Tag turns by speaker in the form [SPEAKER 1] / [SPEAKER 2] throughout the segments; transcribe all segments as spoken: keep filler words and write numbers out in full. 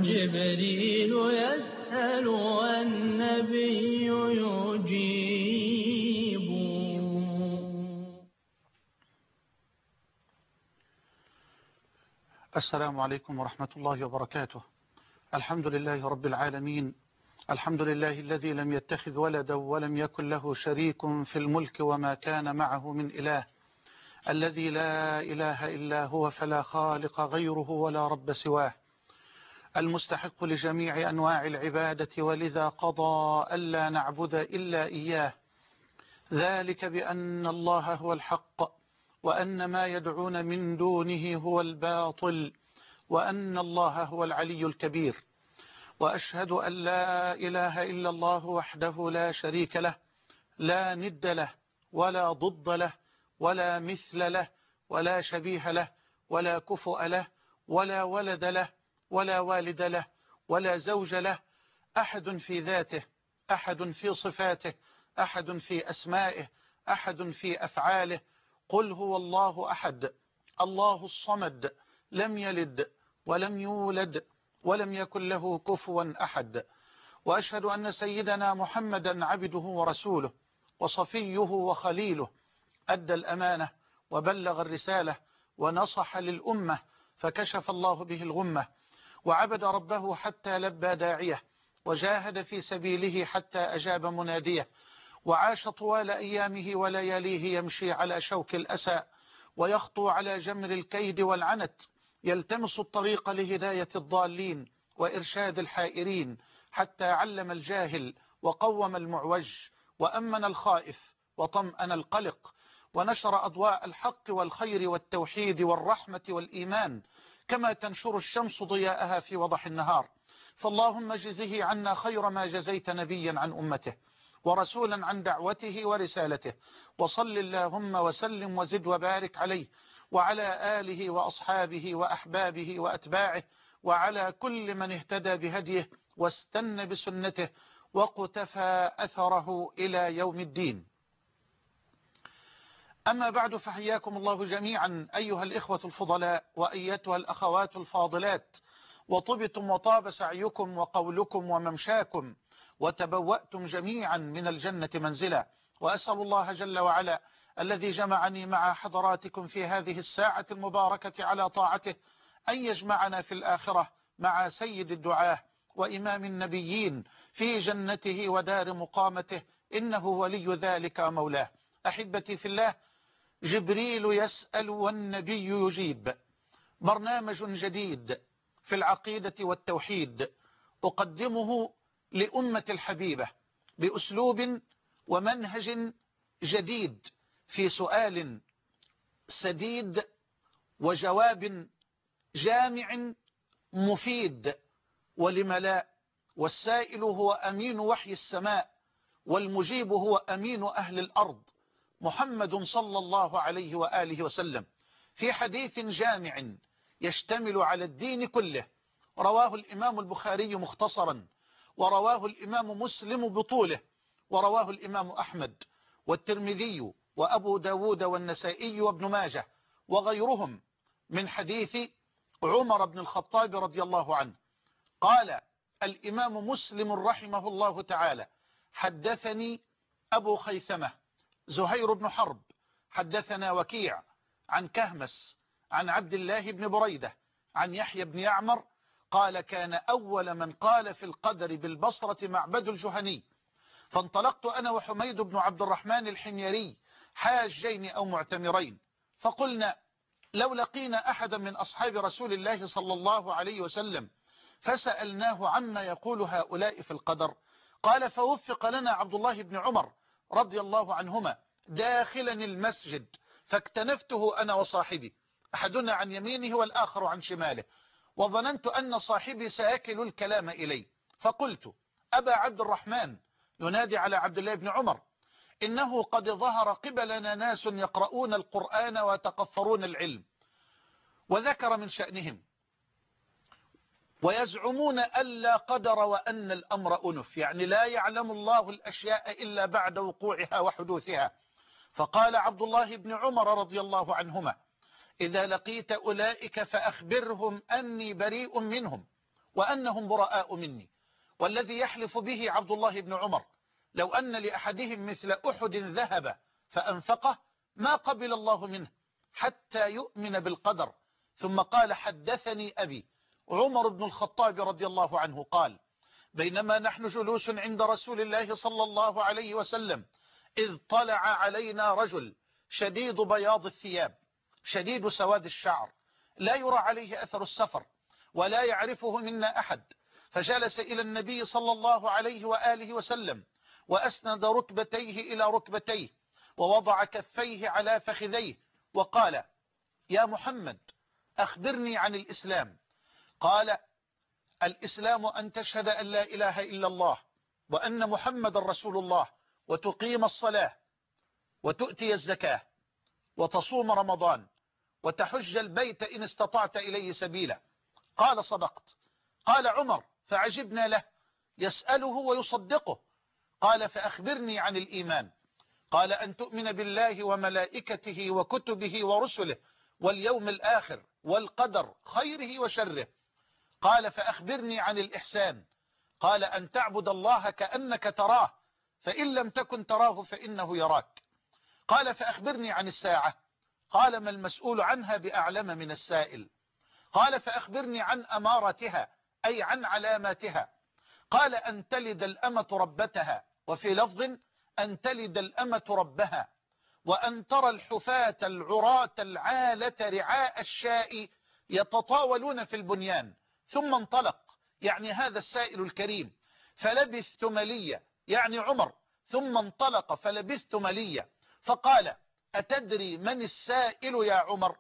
[SPEAKER 1] جبريل يسأل والنبي يجيب.
[SPEAKER 2] السلام عليكم ورحمة الله وبركاته. الحمد لله رب العالمين، الحمد لله الذي لم يتخذ ولدا ولم يكن له شريك في الملك وما كان معه من إله، الذي لا إله إلا هو فلا خالق غيره ولا رب سواه، المستحق لجميع أنواع العبادة، ولذا قضى ألا نعبد إلا إياه، ذلك بأن الله هو الحق وأن ما يدعون من دونه هو الباطل وأن الله هو العلي الكبير. وأشهد أن لا إله إلا الله وحده لا شريك له، لا ند له ولا ضد له ولا مثل له ولا شبيه له ولا كفؤ له ولا ولد له ولا والد له ولا زوج له، أحد في ذاته، أحد في صفاته، أحد في أسمائه، أحد في أفعاله. قل هو الله أحد الله الصمد، لم يلد ولم يولد ولم يكن له كفوا أحد. وأشهد أن سيدنا محمدا عبده ورسوله وصفيه وخليله، أدى الأمانة وبلغ الرسالة ونصح للأمة فكشف الله به الغمة، وعبد ربه حتى لبى داعيه، وجاهد في سبيله حتى أجاب مناديه، وعاش طوال أيامه ولياليه يمشي على شوك الأسى ويخطو على جمر الكيد والعنت، يلتمس الطريق لهداية الضالين وإرشاد الحائرين، حتى علم الجاهل وقوم المعوج وأمن الخائف وطمأن القلق، ونشر أضواء الحق والخير والتوحيد والرحمة والإيمان كما تنشر الشمس ضياءها في وضح النهار. فاللهم جزه عنا خير ما جزيت نبيا عن أمته ورسولا عن دعوته ورسالته، وصل اللهم وسلم وزد وبارك عليه وعلى آله وأصحابه وأحبابه وأتباعه وعلى كل من اهتدى بهديه واستنى بسنته وقتفى أثره إلى يوم الدين. أما بعد، فحياكم الله جميعا أيها الإخوة الفضلاء وأيتها الأخوات الفاضلات، وطبتم وطاب سعيكم وقولكم وممشاكم، وتبوأتم جميعا من الجنة منزلا. وأسأل الله جل وعلا الذي جمعني مع حضراتكم في هذه الساعة المباركة على طاعته أن يجمعنا في الآخرة مع سيد الدعاة وإمام النبيين في جنته ودار مقامته، إنه ولي ذلك مولاه. أحبتي في الله، جبريل يسأل والنبي يجيب، برنامج جديد في العقيدة والتوحيد أقدمه لأمة الحبيبة بأسلوب ومنهج جديد، في سؤال سديد وجواب جامع مفيد، ولم لا؟ والسائل هو أمين وحي السماء، والمجيب هو أمين أهل الأرض، محمد صلى الله عليه وآله وسلم، في حديث جامع يشتمل على الدين كله، رواه الإمام البخاري مختصرا، ورواه الإمام مسلم بطوله، ورواه الإمام أحمد والترمذي وأبو داود والنسائي وابن ماجه وغيرهم، من حديث عمر بن الخطاب رضي الله عنه قال الإمام مسلم رحمه الله تعالى: حدثني أبو خيثمة زهير بن حرب حدثنا وكيع عن كهمس عن عبد الله بن بريدة عن يحيى بن يعمر قال: كان أول من قال في القدر بالبصرة معبد الجهني، فانطلقت أنا وحميد بن عبد الرحمن الحميري حاجين أو معتمرين، فقلنا لو لقينا أحدا من أصحاب رسول الله صلى الله عليه وسلم فسألناه عما يقول هؤلاء في القدر، قال: فوفق لنا عبد الله بن عمر رضي الله عنهما داخلا المسجد، فاكتنفته أنا وصاحبي، أحدنا عن يمينه والآخر عن شماله، وظننت أن صاحبي سيكل الكلام إلي، فقلت: أبا عبد الرحمن، ينادي على عبد الله بن عمر، إنه قد ظهر قبلنا ناس يقرؤون القرآن ويتقفرون العلم، وذكر من شأنهم ويزعمون ألا قدر وأن الأمر أنف، يعني لا يعلم الله الأشياء إلا بعد وقوعها وحدوثها. فقال عبد الله بن عمر رضي الله عنهما: إذا لقيت أولئك فأخبرهم أني بريء منهم، وأنهم براء مني. والذي يحلف به عبد الله بن عمر لو أن لأحدهم مثل أحد ذهب فأنفقه ما قبل الله منه حتى يؤمن بالقدر. ثم قال علي أبي عمر بن الخطاب رضي الله عنه قال بينما نحن جلوس عند رسول الله صلى الله عليه وسلم إذ طلع علينا رجل شديد بياض الثياب شديد سواد الشعر لا يرى عليه أثر السفر ولا يعرفه منا أحد، فجلس إلى النبي صلى الله عليه وآله وسلم وأسند ركبتيه إلى ركبتيه ووضع كفيه على فخذيه وقال يا محمد أخبرني عن الإسلام. قال الإسلام أن تشهد أن لا إله إلا الله وأن محمد رسول الله وتقيم الصلاة وتؤتي الزكاة وتصوم رمضان وتحج البيت إن استطعت إليه سبيلا. قال صدقت. قال عمر فعجبنا له يسأله ويصدقه. قال فأخبرني عن الإيمان. قال أن تؤمن بالله وملائكته وكتبه ورسله واليوم الآخر والقدر خيره وشره. قال فأخبرني عن الإحسان. قال أن تعبد الله كأنك تراه فإن لم تكن تراه فإنه يراك. قال فأخبرني عن الساعة. قال ما المسؤول عنها بأعلم من السائل. قال فأخبرني عن أمارتها أي عن علاماتها. قال أن تلد الأمة ربتها وفي لفظ أن تلد الأمة ربها وأن ترى الحفاة العراة العالة رعاء الشاء يتطاولون في البنيان. ثم انطلق يعني هذا السائل الكريم فلبثت مليا يعني عمر ثم انطلق فلبثت مليا فقال أتدري من السائل يا عمر؟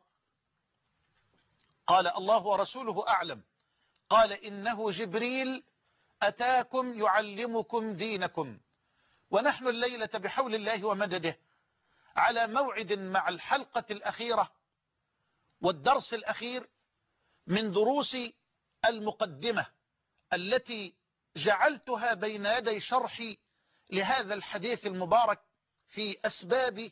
[SPEAKER 2] قال الله ورسوله أعلم. قال إنه جبريل أتاكم يعلمكم دينكم. ونحن الليلة بحول الله ومدده على موعد مع الحلقة الأخيرة والدرس الأخير من دروس المقدمة التي جعلتها بين يدي شرحي لهذا الحديث المبارك في أسباب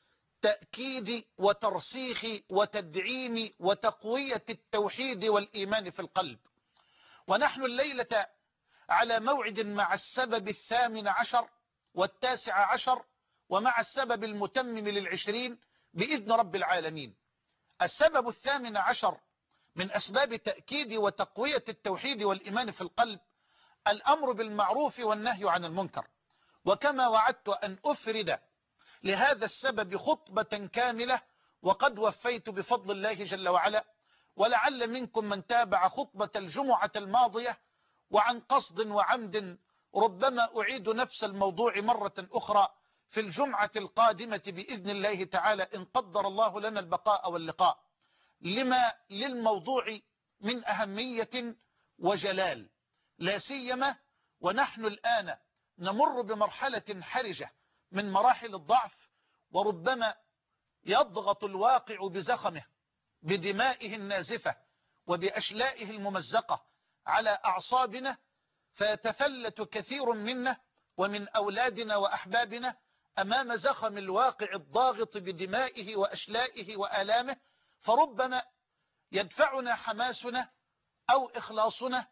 [SPEAKER 2] تأكيد وترسيخ وتدعيم وتقوية التوحيد والإيمان في القلب. ونحن الليلة على موعد مع السبب الثامن عشر والتاسع عشر ومع السبب المتمم للعشرين بإذن رب العالمين. السبب الثامن عشر من أسباب تأكيد وتقوية التوحيد والإيمان في القلب الأمر بالمعروف والنهي عن المنكر. وكما وعدت أن أفرد لهذا السبب خطبة كاملة وقد وفيت بفضل الله جل وعلا، ولعل منكم من تابع خطبة الجمعة الماضية وعن قصد وعمد ربما أعيد نفس الموضوع مرة أخرى في الجمعة القادمة بإذن الله تعالى إن قدر الله لنا البقاء واللقاء، لما للموضوع من أهمية وجلال، لا سيما ونحن الآن نمر بمرحلة حرجة من مراحل الضعف، وربما يضغط الواقع بزخمه بدمائه النازفة وبأشلائه الممزقة على أعصابنا، فيتفلت كثير منا ومن أولادنا وأحبابنا أمام زخم الواقع الضاغط بدمائه وأشلائه وآلامه، فربما يدفعنا حماسنا أو إخلاصنا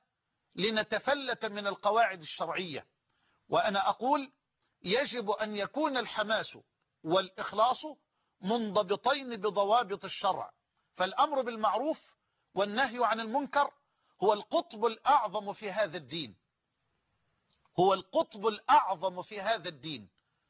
[SPEAKER 2] لنتفلت من القواعد الشرعية. وأنا أقول يجب أن يكون الحماس والإخلاص منضبطين بضوابط الشرع. فالأمر بالمعروف والنهي عن المنكر هو القطب الأعظم في هذا الدين، هو القطب الأعظم في هذا الدين،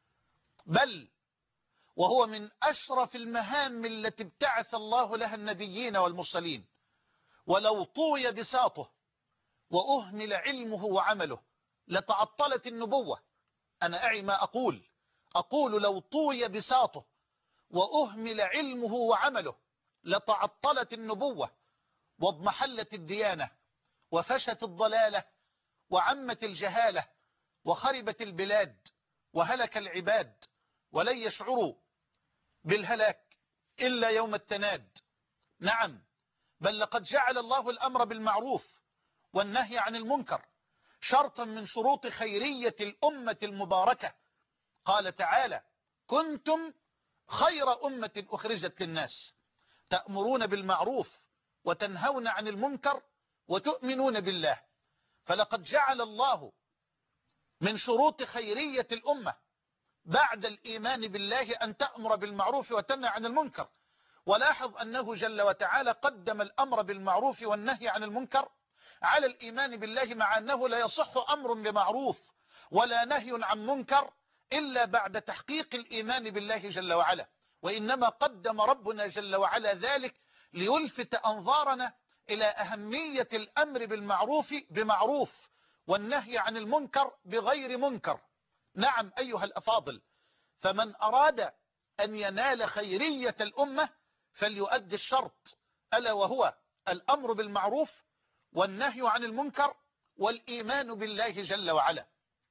[SPEAKER 2] بل وهو من أشرف المهام التي ابتعث الله لها النبيين والمرسلين. ولو طوي بساطه وأهمل علمه وعمله لتعطلت النبوة. أنا أعي ما أقول، أقول لو طوي بساطه وأهمل علمه وعمله لتعطلت النبوة واضمحلت الديانة وفشت الضلالة وعمت الجهالة وخربت البلاد وهلك العباد، ولن يشعروا بالهلاك إلا يوم التناد. نعم، بل لقد جعل الله الأمر بالمعروف والنهي عن المنكر شرطا من شروط خيرية الأمة المباركة. قال تعالى كنتم خير أمة أخرجت للناس تأمرون بالمعروف وتنهون عن المنكر وتؤمنون بالله. فلقد جعل الله من شروط خيرية الأمة بعد الإيمان بالله أن تأمر بالمعروف وتنهى عن المنكر. ولاحظ أنه جل وتعالى قدم الأمر بالمعروف والنهي عن المنكر على الإيمان بالله، مع أنه لا يصح أمر بمعروف ولا نهي عن منكر إلا بعد تحقيق الإيمان بالله جل وعلا. وإنما قدم ربنا جل وعلا ذلك ليلفت أنظارنا إلى أهمية الأمر بالمعروف بمعروف والنهي عن المنكر بغير منكر. نعم أيها الأفاضل، فمن أراد أن ينال خيرية الأمة فليؤدي الشرط، ألا وهو الأمر بالمعروف والنهي عن المنكر والإيمان بالله جل وعلا.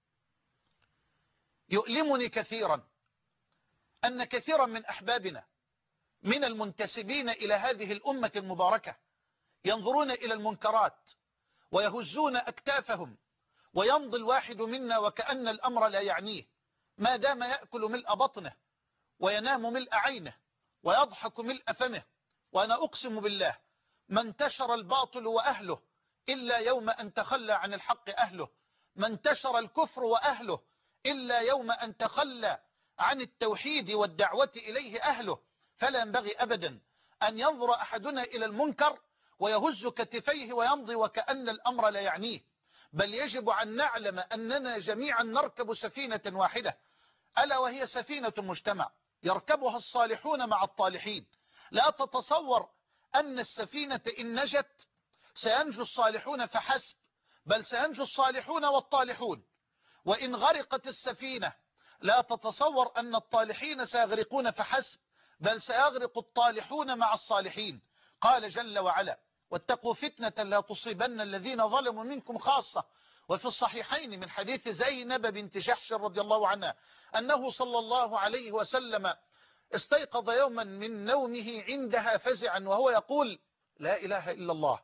[SPEAKER 2] يؤلمني كثيرا أن كثيرا من أحبابنا من المنتسبين إلى هذه الأمة المباركة ينظرون إلى المنكرات ويهزون أكتافهم، ويمضي الواحد منا وكأن الأمر لا يعنيه، ما دام يأكل ملء بطنه وينام ملء عينه ويضحك ملء فمه. وأنا أقسم بالله ما انتشر الباطل وأهله إلا يوم أن تخلى عن الحق أهله، ما انتشر الكفر وأهله إلا يوم أن تخلى عن التوحيد والدعوة إليه أهله. فلا ينبغي أبدا أن ينظر أحدنا إلى المنكر ويهز كتفيه ويمضي وكأن الأمر لا يعنيه، بل يجب أن نعلم أننا جميعا نركب سفينة واحدة، ألا وهي سفينة مجتمع يركبها الصالحون مع الطالحين. لا تتصور أن السفينة إن نجت سينجو الصالحون فحسب، بل سينجو الصالحون والطالحون. وإن غرقت السفينة لا تتصور أن الطالحين سيغرقون فحسب، بل سيغرق الطالحون مع الصالحين. قال جل وعلا: واتقوا فتنة لا تصيبن الذين ظلموا منكم خاصة. وفي الصحيحين من حديث زينب بنت جحش رضي الله عنها أنه صلى الله عليه وسلم استيقظ يوما من نومه عندها فزعا وهو يقول: لا إله إلا الله،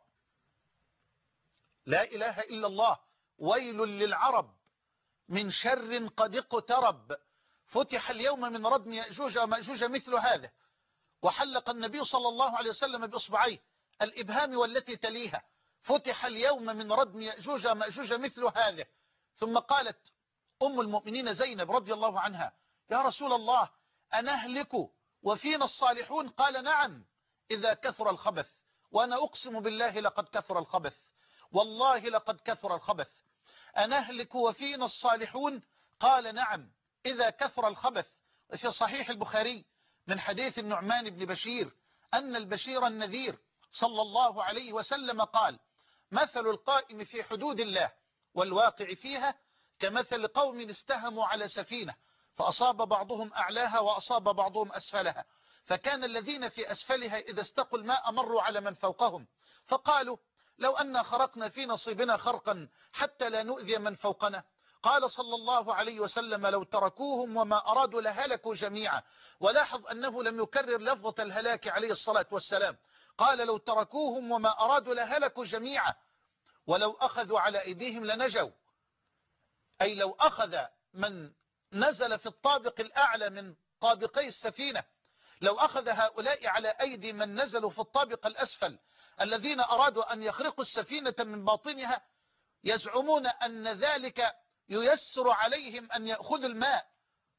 [SPEAKER 2] لا إله إلا الله، ويل للعرب من شر قد اقترب، فتح اليوم من ردم يأجوج ومأجوج مثل هذا. وحلق النبي صلى الله عليه وسلم بإصبعيه الإبهام والتي تليها: فتح اليوم من ردم يأجوج ومأجوج مثل هذا. ثم قالت أم المؤمنين زينب رضي الله عنها: يا رسول الله، أنهلك وفينا الصالحون؟ قال: نعم، إذا كثر الخبث. وأنا أقسم بالله لقد كثر الخبث، والله لقد كثر الخبث. أنهلك وفينا الصالحون؟ قال: نعم، إذا كثر الخبث. في صحيح البخاري من حديث النعمان بن بشير أن البشير النذير صلى الله عليه وسلم قال: مثل القائم في حدود الله والواقع فيها كمثل قوم استهموا على سفينة فأصاب بعضهم أعلاها وأصاب بعضهم أسفلها، فكان الذين في أسفلها إذا استقوا الماء مروا على من فوقهم فقالوا: لو أن خرقنا في نصيبنا خرقا حتى لا نؤذي من فوقنا. قال صلى الله عليه وسلم: لو تركوهم وما أرادوا لهلكوا جميعا. ولاحظ أنه لم يكرر لفظة الهلاك عليه الصلاة والسلام، قال: لو تركوهم وما أرادوا لهلكوا جميعا، ولو أخذوا على أيديهم لنجوا. أي لو أخذ من نزل في الطابق الأعلى من طابقي السفينة، لو أخذ هؤلاء على أيدي من نزلوا في الطابق الأسفل الذين أرادوا أن يخرقوا السفينة من باطنها، يزعمون أن ذلك ييسر عليهم أن يأخذوا الماء،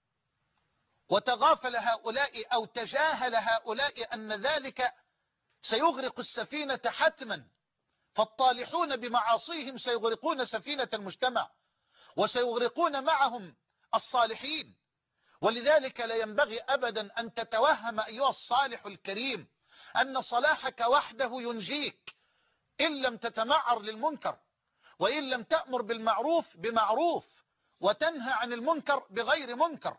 [SPEAKER 2] وتغافل هؤلاء أو تجاهل هؤلاء أن ذلك سيغرق السفينة حتما. فالطالحون بمعاصيهم سيغرقون سفينة المجتمع وسيغرقون معهم الصالحين. ولذلك لا ينبغي أبدا أن تتوهم أيها الصالح الكريم أن صلاحك وحده ينجيك إن لم تتمعر للمنكر، وإن لم تأمر بالمعروف بمعروف وتنهى عن المنكر بغير منكر.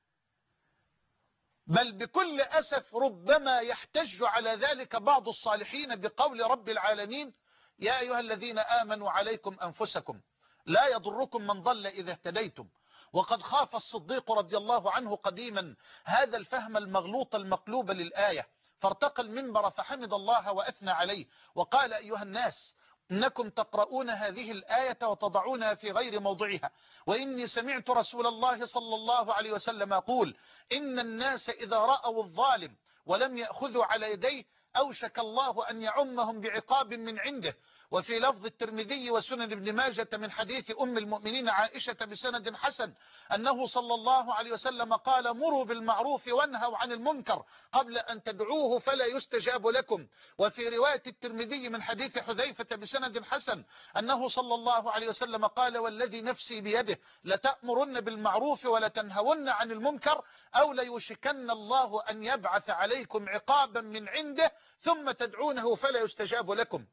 [SPEAKER 2] بل بكل أسف ربما يحتج على ذلك بعض الصالحين بقول رب العالمين: يا أيها الذين آمنوا عليكم أنفسكم لا يضركم من ضل إذا اهتديتم. وقد خاف الصديق رضي الله عنه قديما هذا الفهم المغلوط المقلوب للآية، فارتقى المنبر فحمد الله وأثنى عليه وقال: أيها الناس، إنكم تقرؤون هذه الآية وتضعونها في غير موضعها، وإني سمعت رسول الله صلى الله عليه وسلم يقول: إن الناس إذا رأوا الظالم ولم يأخذوا على يديه أوشك الله أن يعمهم بعقاب من عنده. وفي لفظ الترمذي وسنن ابن ماجة من حديث أم المؤمنين عائشة بسند حسن أنه صلى الله عليه وسلم قال: مروا بالمعروف وانهوا عن المنكر قبل أن تدعوه فلا يستجاب لكم. وفي رواية الترمذي من حديث حذيفة بسند حسن أنه صلى الله عليه وسلم قال: والذي نفسي بيده لتأمرن بالمعروف ولتنهون عن المنكر أو ليوشكن الله أن يبعث عليكم عقابا من عنده ثم تدعونه فلا يستجاب لكم.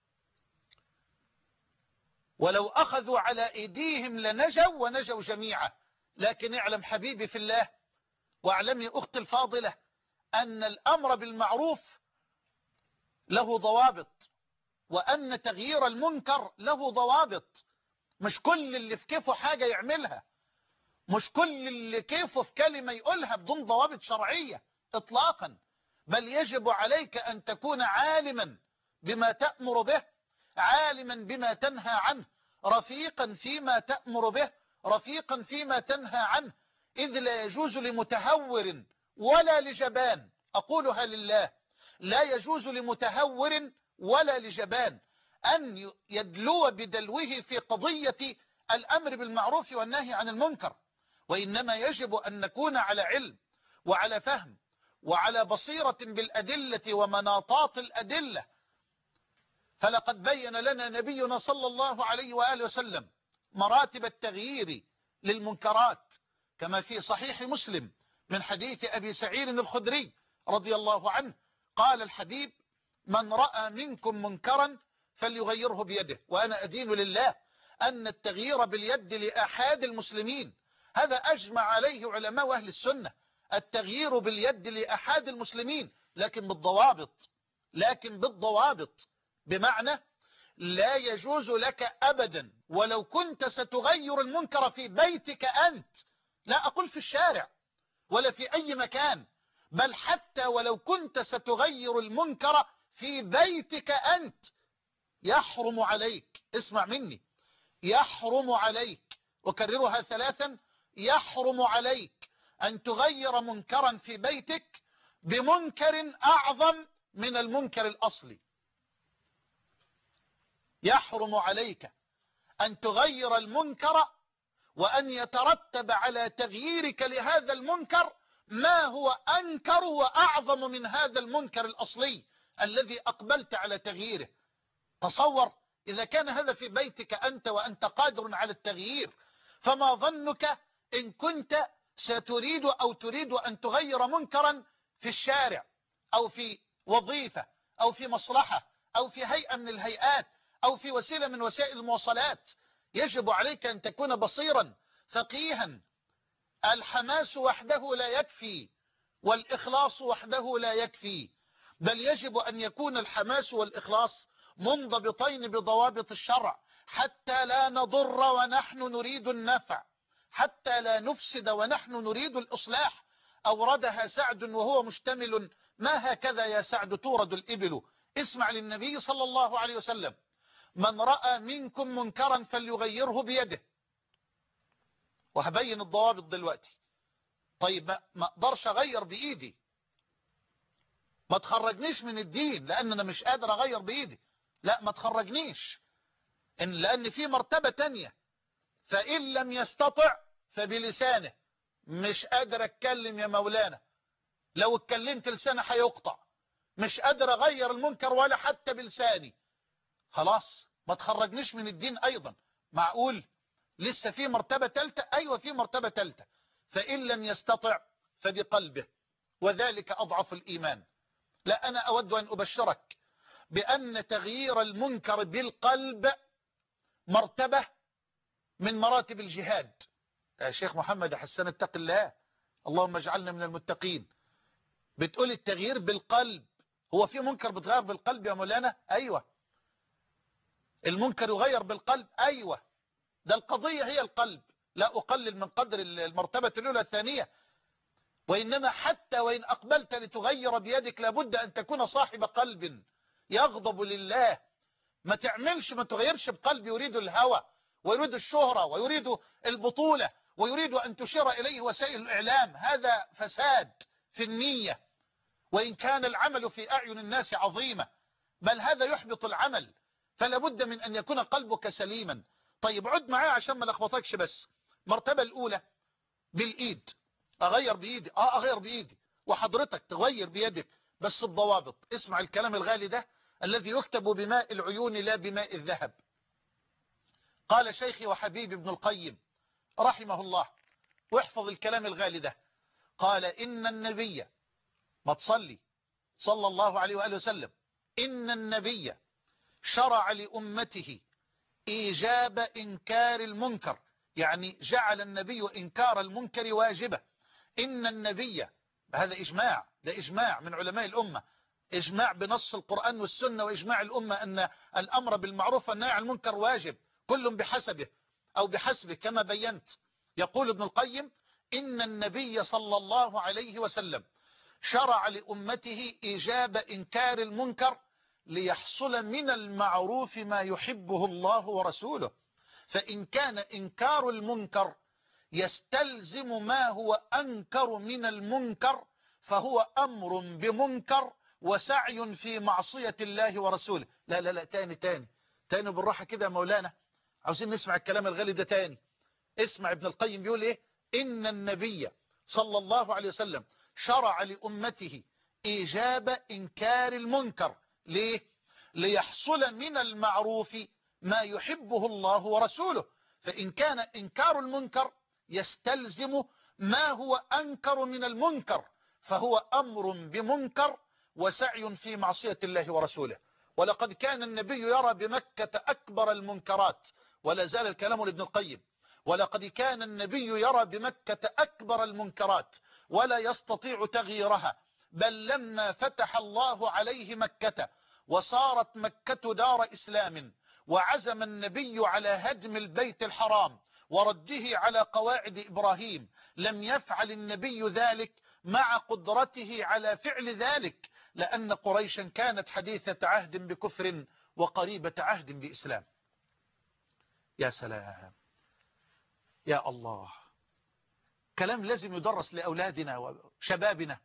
[SPEAKER 2] ولو أخذوا على أيديهم لنجوا ونجوا جميعا. لكن اعلم حبيبي في الله واعلمي أختي الفاضلة أن الأمر بالمعروف له ضوابط، وأن تغيير المنكر له ضوابط. مش كل اللي في كيفه حاجة يعملها، مش كل اللي كيفه في كلمة يقولها بدون ضوابط شرعية إطلاقا، بل يجب عليك أن تكون عالما بما تأمر به، عالما بما تنهى عنه، رفيقا فيما تأمر به، رفيقا فيما تنهى عنه، إذ لا يجوز لمتهور ولا لجبان، أقولها لله، لا يجوز لمتهور ولا لجبان أن يدلو بدلوه في قضية الأمر بالمعروف والنهي عن المنكر، وإنما يجب أن نكون على علم وعلى فهم وعلى بصيرة بالأدلة ومناطات الأدلة. فلقد بين لنا نبينا صلى الله عليه وآله وسلم مراتب التغيير للمنكرات، كما في صحيح مسلم من حديث أبي سعيد الخدري رضي الله عنه قال الحبيب: من رأى منكم منكرا فليغيره بيده. وأنا أدين لله أن التغيير باليد لأحد المسلمين هذا أجمع عليه علماء أهل السنة، التغيير باليد لأحد المسلمين، لكن بالضوابط، لكن بالضوابط، بمعنى لا يجوز لك أبدا ولو كنت ستغير المنكر في بيتك أنت، لا أقول في الشارع ولا في أي مكان، بل حتى ولو كنت ستغير المنكر في بيتك أنت، يحرم عليك، اسمع مني، يحرم عليك، أكررها ثلاثا، يحرم عليك أن تغير منكرا في بيتك بمنكر أعظم من المنكر الأصلي. يحرم عليك أن تغير المنكر وأن يترتب على تغييرك لهذا المنكر ما هو أنكر وأعظم من هذا المنكر الأصلي الذي أقبلت على تغييره. تصور إذا كان هذا في بيتك أنت وأنت قادر على التغيير، فما ظنك إن كنت ستريد أو تريد أن تغير منكرا في الشارع أو في وظيفة أو في مصلحة أو في هيئة من الهيئات أو في وسيلة من وسائل المواصلات. يجب عليك أن تكون بصيرا فقيها. الحماس وحده لا يكفي والإخلاص وحده لا يكفي، بل يجب أن يكون الحماس والإخلاص منضبطين بضوابط الشرع حتى لا نضر ونحن نريد النفع، حتى لا نفسد ونحن نريد الإصلاح. أوردها سعد وهو مشتمل: ما هكذا يا سعد تورد الإبل. اسمع للنبي صلى الله عليه وسلم: من رأى منكم منكرا فليغيره بيده. وهبين الضوابط دلوقتي. طيب ما اقدرش اغير بايدي، ما تخرجنيش من الدين لان انا مش قادر اغير بايدي، لا ما تخرجنيش، إن لان في مرتبة تانية. فإن لم يستطع فبلسانه، مش قادر اتكلم يا مولانا، لو اتكلمت لسانه هيقطع، مش قادر اغير المنكر ولا حتى بلساني، خلاص ما تخرجنيش من الدين ايضا. معقول لسه في مرتبة ثالثة؟ ايوه في مرتبة ثالثة. فإن لم يستطع فبقلبه، وذلك أضعف الإيمان. لا أنا أود أن أبشرك بأن تغيير المنكر بالقلب مرتبة من مراتب الجهاد. يا شيخ محمد حسن اتق الله، اللهم اجعلنا من المتقين. بتقول التغيير بالقلب، هو في منكر بتغير بالقلب يا مولانا؟ أيوة المنكر يغير بالقلب، أيوة ده القضية هي القلب، لا أقلل من قدر المرتبة الأولى الثانية. وإنما حتى وإن أقبلت لتغير بيدك لابد أن تكون صاحب قلب يغضب لله. ما تعملش ما تغيرش بقلب يريد الهوى ويريد الشهرة ويريد البطولة ويريد أن تشير إليه وسائل الإعلام، هذا فساد في النية، وإن كان العمل في أعين الناس عظيمة، بل هذا يحبط العمل. فلا بد من أن يكون قلبك سليما. طيب عد معايا عشان ما لخبطكش. بس المرتبة الأولى بالإيد، أغير بإيدي، آه أغير بإيدي، وحضرتك تغير بيدك بس بضوابط. اسمع الكلام الغالي ده الذي يكتب بماء العيون لا بماء الذهب. قال شيخي وحبيبي ابن القيم رحمه الله، واحفظ الكلام الغالي ده، قال إن النبي، ما تصلي صلى الله عليه وآله وسلم، إن النبي شرع لأمته إيجاب إنكار المنكر، يعني جعل النبي إنكار المنكر واجبة. إن النبي، هذا إجماع، ده إجماع من علماء الأمة، إجماع بنص القرآن والسنة، وإجماع الأمة أن الأمر بالمعروف والنهي عن المنكر واجب، كل بحسبه أو بحسبه كما بينت. يقول ابن القيم إن النبي صلى الله عليه وسلم شرع لأمته إيجاب إنكار المنكر ليحصل من المعروف ما يحبه الله ورسوله، فإن كان إنكار المنكر يستلزم ما هو أنكر من المنكر فهو أمر بمنكر وسعي في معصية الله ورسوله. لا لا لا تاني تاني تاني بالراحة كده يا مولانا، عاوزين نسمع الكلام الغالي ده تاني. اسمع ابن القيم بيقول ايه، إن النبي صلى الله عليه وسلم شرع لأمته إيجاب إنكار المنكر. ليه؟ ليحصل من المعروف ما يحبه الله ورسوله، فإن كان إنكار المنكر يستلزم ما هو أنكر من المنكر فهو أمر بمنكر وسعي في معصية الله ورسوله. ولقد كان النبي يرى بمكة أكبر المنكرات، ولا زال الكلام لابن القيم، ولقد كان النبي يرى بمكة أكبر المنكرات ولا يستطيع تغييرها، بل لما فتح الله عليه مكة وصارت مكة دار إسلام وعزم النبي على هدم البيت الحرام ورده على قواعد إبراهيم، لم يفعل النبي ذلك مع قدرته على فعل ذلك، لأن قريشا كانت حديثة عهد بكفر وقريبة عهد بإسلام. يا سلام يا الله، كلام لازم يدرس لأولادنا وشبابنا،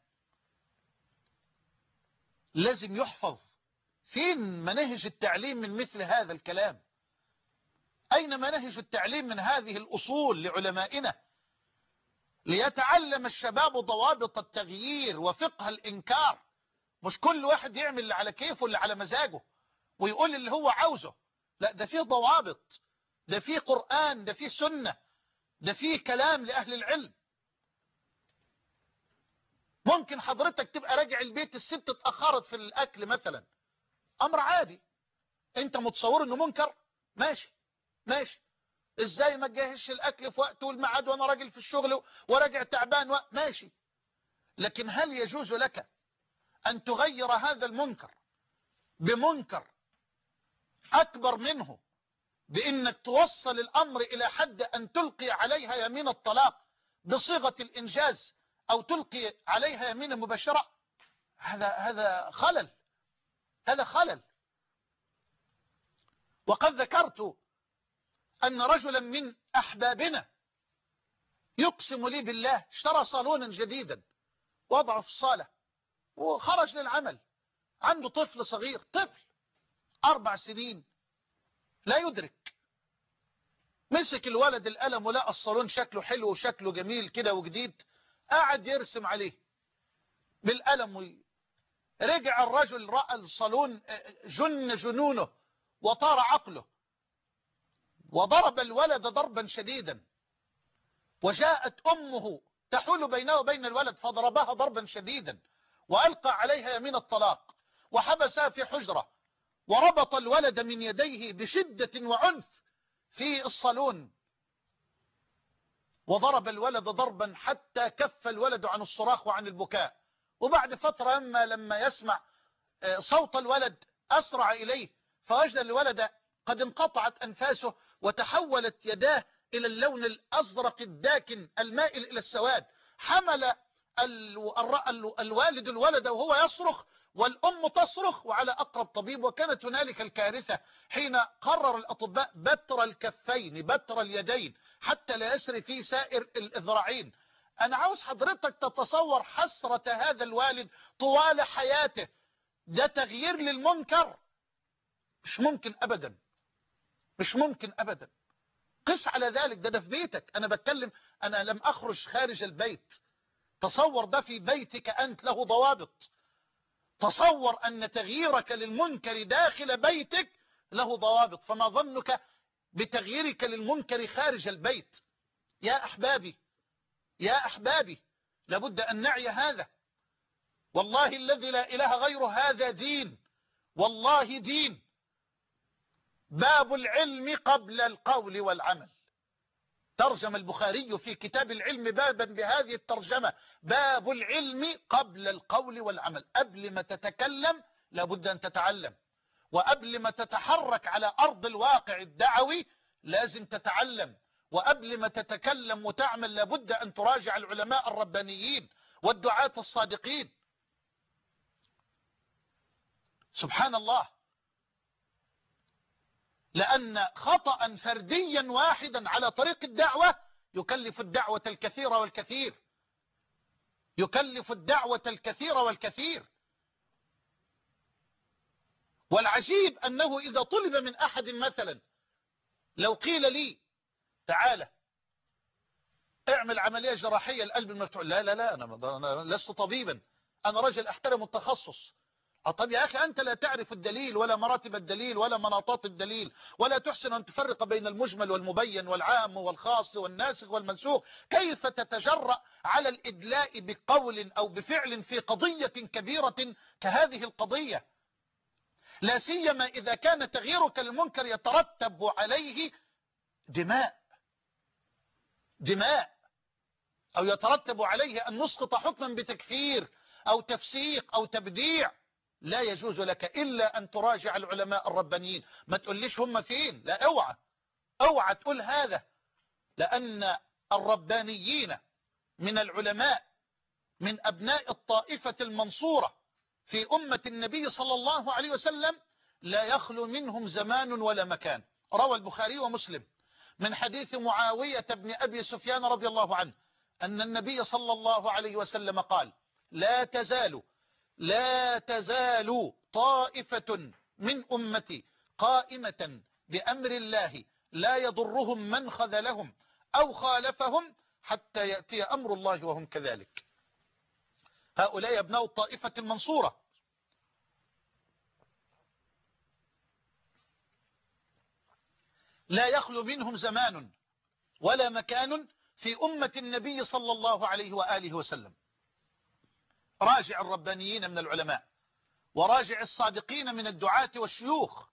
[SPEAKER 2] لازم يحفظ. فين مناهج التعليم من مثل هذا الكلام؟ أين مناهج التعليم من هذه الأصول لعلمائنا ليتعلم الشباب ضوابط التغيير وفقه الإنكار؟ مش كل واحد يعمل اللي على كيفه اللي على مزاجه ويقول اللي هو عاوزه، لا، ده فيه ضوابط، ده فيه قرآن، ده فيه سنة، ده فيه كلام لأهل العلم. ممكن حضرتك تبقى راجع البيت الست اتأخرت في الأكل مثلا، أمر عادي، انت متصور انه منكر؟ ماشي ماشي، ازاي ما تجهزش الأكل في وقته والميعاد وانا راجل في الشغل وراجع تعبان و... ماشي، لكن هل يجوز لك أن تغير هذا المنكر بمنكر أكبر منه بأنك توصل الأمر إلى حد أن تلقي عليها يمين الطلاق بصيغة الإنجاز أو تلقي عليها يمين مباشرة؟ هذا هذا خلل، هذا خلل. وقد ذكرت أن رجلا من أحبابنا يقسم لي بالله اشترى صالونا جديدا وضعه في الصالة وخرج للعمل، عنده طفل صغير، طفل أربع سنين لا يدرك، مسك الولد القلم ولقى الصالون شكله حلو وشكله جميل كده وجديد، قاعد يرسم عليه بالقلم وي... رجع الرجل رأى الصالون جن جنونه وطار عقله وضرب الولد ضربا شديدا، وجاءت أمه تحول بينه وبين الولد فضربها ضربا شديدا وألقى عليها يمين الطلاق وحبسها في حجرة وربط الولد من يديه بشدة وعنف في الصالون وضرب الولد ضربا حتى كف الولد عن الصراخ وعن البكاء. وبعد فترة أما لما يسمع صوت الولد أسرع إليه فوجد الولد قد انقطعت أنفاسه وتحولت يداه إلى اللون الأزرق الداكن المائل إلى السواد. حمل الوالد الولد وهو يصرخ والأم تصرخ وعلى أقرب طبيب، وكانت هنالك الكارثة حين قرر الأطباء بتر الكفين بتر اليدين حتى لا يسري في سائر الذراعين. أنا عاوز حضرتك تتصور حسرة هذا الوالد طوال حياته، ده تغيير للمنكر. مش ممكن أبدا، مش ممكن أبدا. قس على ذلك، ده ده في بيتك، أنا بتكلم، أنا لم أخرج خارج البيت. تصور ده في بيتك أنت له ضوابط. تصور أن تغييرك للمنكر داخل بيتك له ضوابط، فما ظنك بتغييرك للمنكر خارج البيت؟ يا أحبابي، يا أحبابي، لابد أن نعي هذا. والله الذي لا إله غيره، هذا دين، والله دين. باب العلم قبل القول والعمل. ترجم البخاري في كتاب العلم بابا بهذه الترجمة: باب العلم قبل القول والعمل. قبل ما تتكلم لابد أن تتعلم، وقبل ما تتحرك على أرض الواقع الدعوي لازم تتعلم، وقبل ما تتكلم وتعمل لابد أن تراجع العلماء الربانيين والدعاة الصادقين. سبحان الله، لأن خطأ فرديا واحدا على طريق الدعوة يكلف الدعوة الكثير والكثير، يكلف الدعوة الكثير والكثير. والعجيب أنه إذا طلب من أحد مثلا، لو قيل لي تعالى اعمل عملية جراحية القلب المفتوح، لا لا لا أنا, أنا لست طبيبا، أنا رجل أحترم التخصص. طب يا أخي أنت لا تعرف الدليل ولا مراتب الدليل ولا مناطات الدليل، ولا تحسن أن تفرق بين المجمل والمبين والعام والخاص والناسخ والمنسوخ، كيف تتجرأ على الإدلاء بقول أو بفعل في قضية كبيرة كهذه القضية؟ لا سيما إذا كان تغييرك للمنكر يترتب عليه دماء دماء أو يترتب عليه أن نسقط حكما بتكفير أو تفسيق أو تبديع. لا يجوز لك إلا أن تراجع العلماء الربانيين. ما تقوليش هم فين، لا، اوعى اوعى تقول هذا، لأن الربانيين من العلماء من أبناء الطائفة المنصورة في أمة النبي صلى الله عليه وسلم لا يخلو منهم زمان ولا مكان. روى البخاري ومسلم من حديث معاوية بن أبي سفيان رضي الله عنه أن النبي صلى الله عليه وسلم قال: لا تزال لا تزال طائفة من أمتي قائمة بأمر الله لا يضرهم من خذلهم أو خالفهم حتى يأتي أمر الله وهم كذلك. هؤلاء أبناء الطائفة المنصورة. لا يخلو منهم زمان ولا مكان في أمة النبي صلى الله عليه وآله وسلم. راجع الربانيين من العلماء، وراجع الصادقين من الدعاة والشيوخ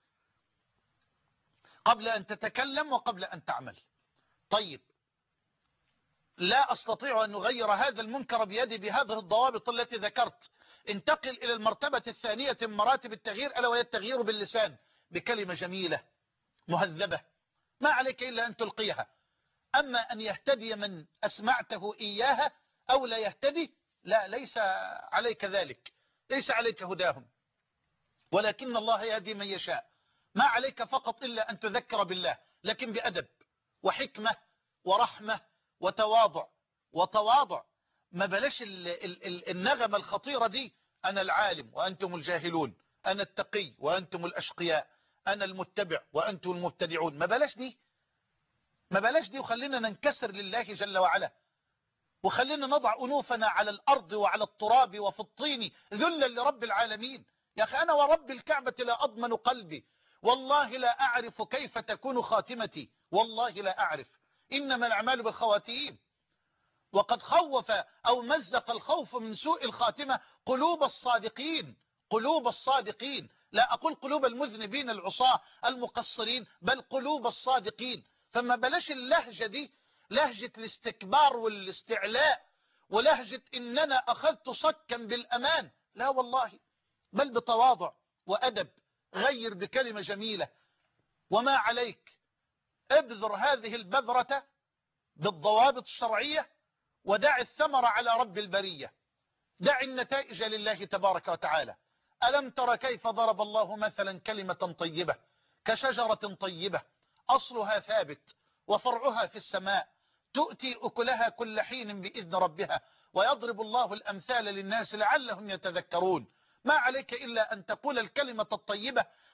[SPEAKER 2] قبل أن تتكلم وقبل أن تعمل. طيب، لا أستطيع أن نغير هذا المنكر بيدي بهذه الضوابط التي ذكرت. انتقل إلى المرتبة الثانية من مراتب التغيير، ألا وهي التغيير باللسان بكلمة جميلة مهذبة، ما عليك إلا أن تلقيها. أما أن يهتدي من أسمعته إياها أو لا يهتدي، لا، ليس عليك ذلك، ليس عليك هداهم، ولكن الله يهدي من يشاء. ما عليك فقط إلا أن تذكر بالله، لكن بأدب وحكمة ورحمة وتواضع وتواضع. ما بلاش ال ال ال النغمة الخطيرة دي: أنا العالم وأنتم الجاهلون، أنا التقي وأنتم الأشقياء، أنا المتبع وأنتم المبتدعون. ما بلاش دي، ما بلاش دي، وخلينا ننكسر لله جل وعلا، وخلينا نضع أنوفنا على الأرض وعلى التراب وفي الطين ذلا لرب العالمين. يا أخي أنا ورب الكعبة لا أضمن قلبي، والله لا أعرف كيف تكون خاتمتي، والله لا أعرف، إنما الأعمال بالخواتيم. وقد خوف أو مزق الخوف من سوء الخاتمة قلوب الصادقين، قلوب الصادقين، لا أقول قلوب المذنبين العصاة المقصرين، بل قلوب الصادقين. فما بلاش اللهجة دي، لهجة الاستكبار والاستعلاء، ولهجة إننا أخذت صكا بالأمان، لا والله، بل بتواضع وأدب. غير بكلمة جميلة، وما عليك، ابذر هذه البذرة بالضوابط الشرعية، ودع الثمر على رب البرية، دع النتائج لله تبارك وتعالى. ألم تر كيف ضرب الله مثلا كلمة طيبة كشجرة طيبة أصلها ثابت وفرعها في السماء، تؤتي أكلها كل حين بإذن ربها، ويضرب الله الأمثال للناس لعلهم يتذكرون. ما عليك إلا أن تقول الكلمة الطيبة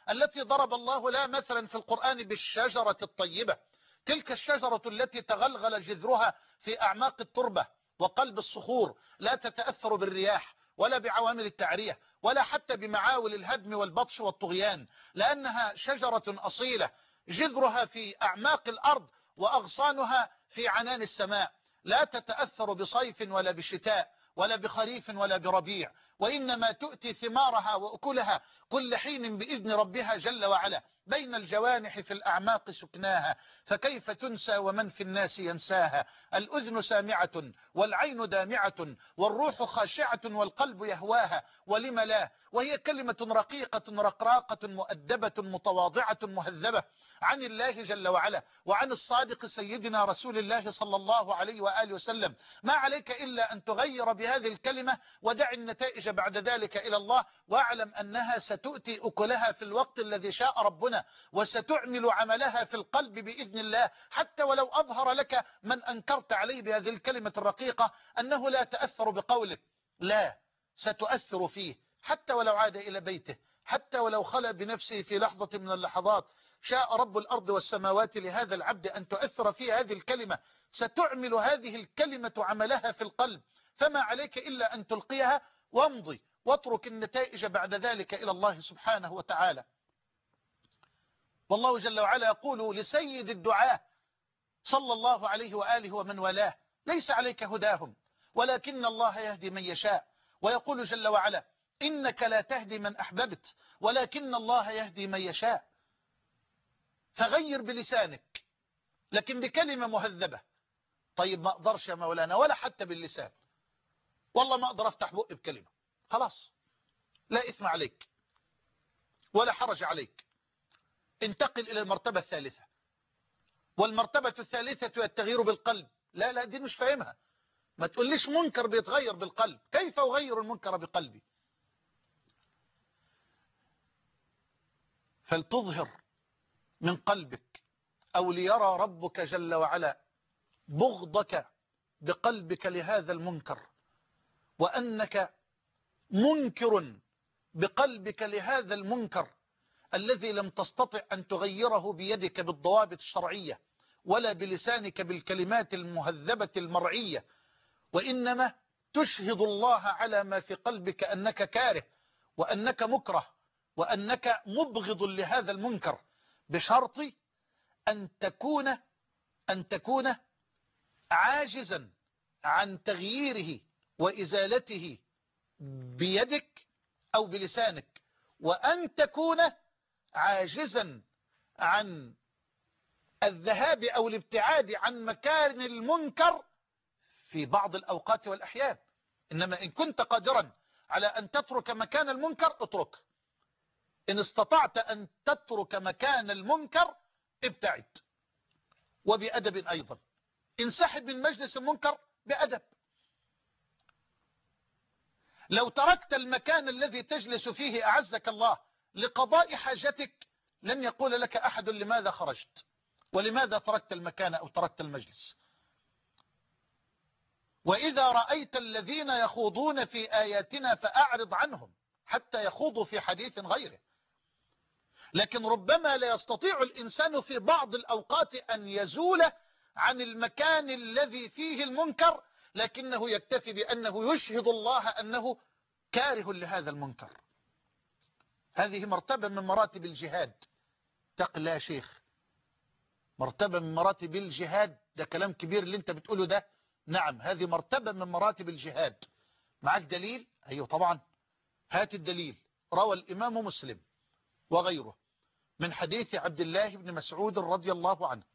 [SPEAKER 2] التي ضرب الله لها مثلا في القرآن بالشجرة الطيبة، تلك الشجرة التي تغلغل جذرها في أعماق التربة وقلب الصخور، لا تتأثر بالرياح ولا بعوامل التعرية ولا حتى بمعاول الهدم والبطش والطغيان، لأنها شجرة أصيلة جذرها في أعماق الأرض وأغصانها في عنان السماء، لا تتأثر بصيف ولا بشتاء ولا بخريف ولا بربيع، وإنما تؤتي ثمارها وأكلها كل حين بإذن ربها جل وعلا، بين الجوانح في الأعماق سكناها، فكيف تنسى ومن في الناس ينساها. الأذن سامعة والعين دامعة والروح خاشعة والقلب يهواها، ولم لا، وهي كلمة رقيقة رقراقة مؤدبة متواضعة مهذبة عن الله جل وعلا وعن الصادق سيدنا رسول الله صلى الله عليه وآله وسلم. ما عليك إلا أن تغير بهذه الكلمة ودع النتائج بعد ذلك إلى الله، واعلم أنها ستؤتي أكلها في الوقت الذي شاء ربنا، وستعمل عملها في القلب بإذن الله، حتى ولو أظهر لك من أنكرت عليه بهذه الكلمة الرقيقة أنه لا تأثر بقولك، لا، ستؤثر فيه حتى ولو عاد إلى بيته، حتى ولو خلى بنفسه في لحظة من اللحظات. شاء رب الأرض والسماوات لهذا العبد أن تؤثر فيه هذه الكلمة، ستعمل هذه الكلمة عملها في القلب، فما عليك إلا أن تلقيها وامضي واترك النتائج بعد ذلك إلى الله سبحانه وتعالى. والله جل وعلا يقول لسيد الدعاة صلى الله عليه وآله ومن والاه: ليس عليك هداهم ولكن الله يهدي من يشاء. ويقول جل وعلا: إنك لا تهدي من أحببت ولكن الله يهدي من يشاء. فغير بلسانك، لكن بكلمة مهذبة. طيب ما أقدرش يا مولانا ولا حتى باللسان، والله ما أقدر أفتح بقي بكلمة، خلاص لا إثم عليك ولا حرج عليك، انتقل إلى المرتبة الثالثة. والمرتبة الثالثة التغيير بالقلب. لا لا دي مش فاهمها، ما تقوليش منكر بيتغير بالقلب، كيف أغير المنكر بقلبي؟ فلتظهر من قلبك أو ليرى ربك جل وعلا بغضك بقلبك لهذا المنكر، وأنك منكر بقلبك لهذا المنكر الذي لم تستطع أن تغيره بيدك بالضوابط الشرعية ولا بلسانك بالكلمات المهذبة المرعية، وإنما تشهد الله على ما في قلبك أنك كاره وأنك مكره وأنك مبغض لهذا المنكر، بشرط أن تكون أن تكون عاجزا عن تغييره وإزالته بيدك أو بلسانك، وأن تكون عاجزا عن الذهاب أو الابتعاد عن مكان المنكر في بعض الأوقات والأحيان. إنما إن كنت قادرا على أن تترك مكان المنكر اترك، إن استطعت أن تترك مكان المنكر ابتعد، وبأدب أيضا. انسحب من مجلس المنكر بأدب. لو تركت المكان الذي تجلس فيه أعزك الله لقضاء حاجتك لن يقول لك أحد لماذا خرجت ولماذا تركت المكان أو تركت المجلس. وإذا رأيت الذين يخوضون في آياتنا فأعرض عنهم حتى يخوضوا في حديث غيره. لكن ربما لا يستطيع الإنسان في بعض الأوقات أن يزول عن المكان الذي فيه المنكر، لكنه يكتفي بأنه يشهد الله أنه كاره لهذا المنكر. هذه مرتبة من مراتب الجهاد. تقل يا شيخ، مرتبة من مراتب الجهاد، ده كلام كبير اللي انت بتقوله ده. نعم هذه مرتبة من مراتب الجهاد. معك دليل؟ أيوه طبعا، هات الدليل. روى الإمام مسلم وغيره من حديث عبد الله بن مسعود رضي الله عنه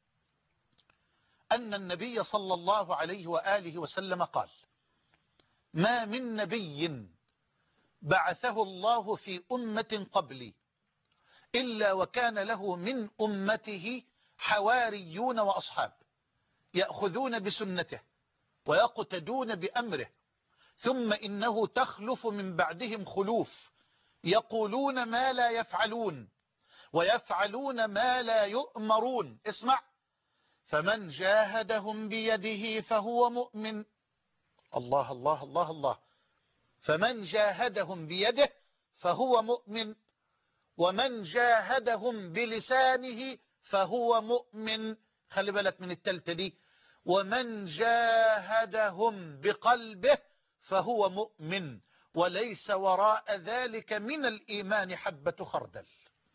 [SPEAKER 2] أن النبي صلى الله عليه وآله وسلم قال: ما من نبي بعثه الله في أمة قبلي إلا وكان له من أمته حواريون وأصحاب يأخذون بسنته ويقتدون بأمره، ثم إنه تخلف من بعدهم خلوف يقولون ما لا يفعلون ويفعلون ما لا يؤمرون. اسمع: فمن جاهدهم بيده فهو مؤمن. الله الله الله الله. فمن جاهدهم بيده فهو مؤمن، ومن جاهدهم بلسانه فهو مؤمن. خلي بالك من التالتة دي، ومن جاهدهم بقلبه فهو مؤمن وليس وراء ذلك من الإيمان حبة خردل.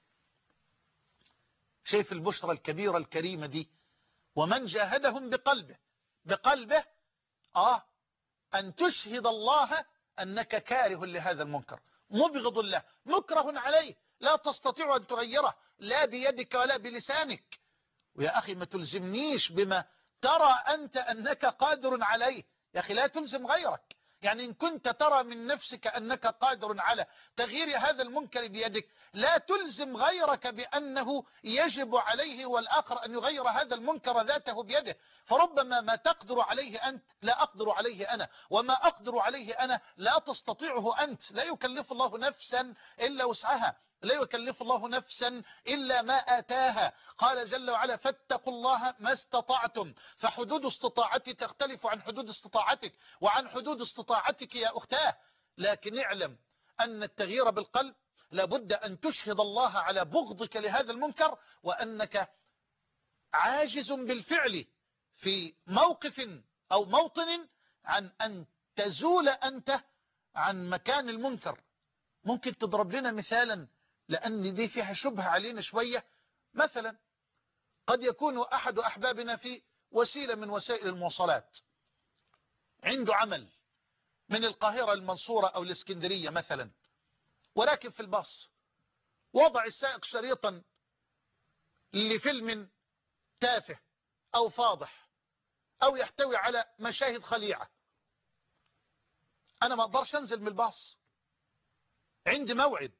[SPEAKER 2] شايف البشرى الكبيرة الكريمة دي؟ ومن جاهدهم بقلبه، بقلبه آه أن تشهد الله أنك كاره لهذا المنكر، مبغض له، مكره عليه، لا تستطيع أن تغيره لا بيدك ولا بلسانك. ويا أخي ما تلزمنيش بما ترى أنت أنك قادر عليه، يا أخي لا تلزم غيرك. يعني إن كنت ترى من نفسك أنك قادر على تغيير هذا المنكر بيدك، لا تلزم غيرك بأنه يجب عليه والآخر أن يغير هذا المنكر ذاته بيده. فربما ما تقدر عليه أنت لا أقدر عليه أنا، وما أقدر عليه أنا لا تستطيعه أنت. لا يكلف الله نفسا إلا وسعها، لا يكلف الله نفسا إلا ما آتاها. قال جل وعلا فاتقوا الله ما استطعتم، فحدود استطاعتي تختلف عن حدود استطاعتك وعن حدود استطاعتك يا أختاه. لكن اعلم أن التغيير بالقلب لابد أن تشهد الله على بغضك لهذا المنكر، وأنك عاجز بالفعل في موقف أو موطن عن أن تزول أنت عن مكان المنكر. ممكن تضرب لنا مثالا، لأن دي فيها شبهة علينا شوية. مثلا قد يكون أحد أحبابنا في وسيلة من وسائل المواصلات، عنده عمل من القاهرة المنصورة أو الإسكندرية مثلا، ولكن في الباص وضع السائق شريطا لفيلم تافه أو فاضح أو يحتوي على مشاهد خليعة. أنا ما أقدرش أنزل من الباص، عندي موعد،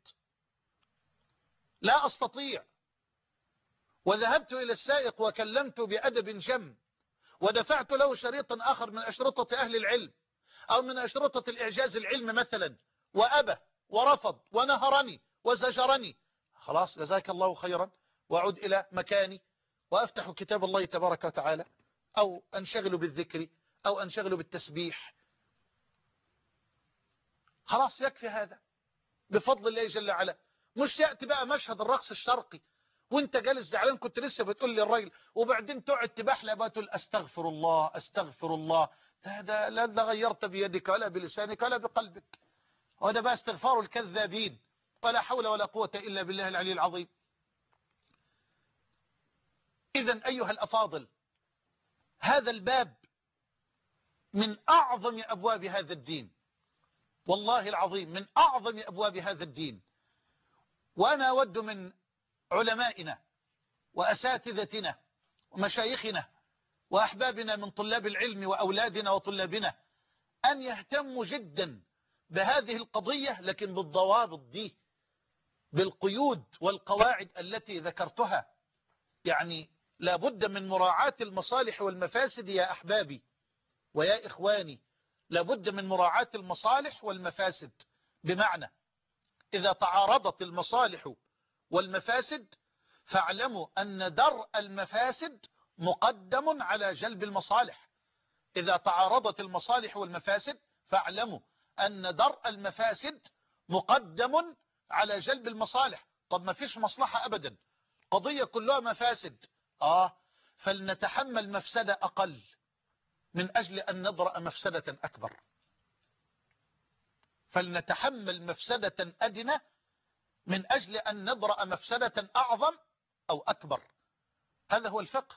[SPEAKER 2] لا أستطيع. وذهبت إلى السائق وكلمته بأدب جم، ودفعت له شريطا آخر من أشرطة أهل العلم أو من أشرطة الإعجاز العلمي مثلا، وأبى ورفض ونهرني وزجرني. خلاص جزاك الله خيرا، وأعود إلى مكاني وأفتح كتاب الله تبارك وتعالى، أو أنشغل بالذكر أو أنشغل بالتسبيح. خلاص يكفي هذا بفضل الله جل وعلا. مش يأتي بقى مشهد الرقص الشرقي وانت جالس زعلان، كنت لسه بتقول لي الراجل، وبعدين تقعد تبحلى بقى تقول استغفر الله استغفر الله. ده لا ده غيرت بيدك ولا بلسانك ولا بقلبك، وده بقى استغفار الكذابين. ولا حول ولا قوة إلا بالله العلي العظيم. إذن أيها الأفاضل، هذا الباب من أعظم أبواب هذا الدين، والله العظيم من أعظم أبواب هذا الدين. وأنا أود من علمائنا وأساتذتنا ومشايخنا وأحبابنا من طلاب العلم وأولادنا وطلابنا أن يهتموا جدا بهذه القضية، لكن بالضوابط دي، بالقيود والقواعد التي ذكرتها. يعني لابد من مراعاة المصالح والمفاسد يا أحبابي ويا إخواني، لابد من مراعاة المصالح والمفاسد. بمعنى إذا تعارضت المصالح والمفاسد فاعلموا أن درء المفاسد مقدم على جلب المصالح. إذا تعارضت المصالح والمفاسد فاعلموا أن درء المفاسد مقدم على جلب المصالح. طب ما فيش مصلحة أبدا، قضية كلها مفاسد، آه فلنتحمل مفسدة أقل من أجل أن ندرأ مفسدة أكبر. فلنتحمل مفسدة أدنى من أجل أن ندرأ مفسدة أعظم أو أكبر. هذا هو الفقه.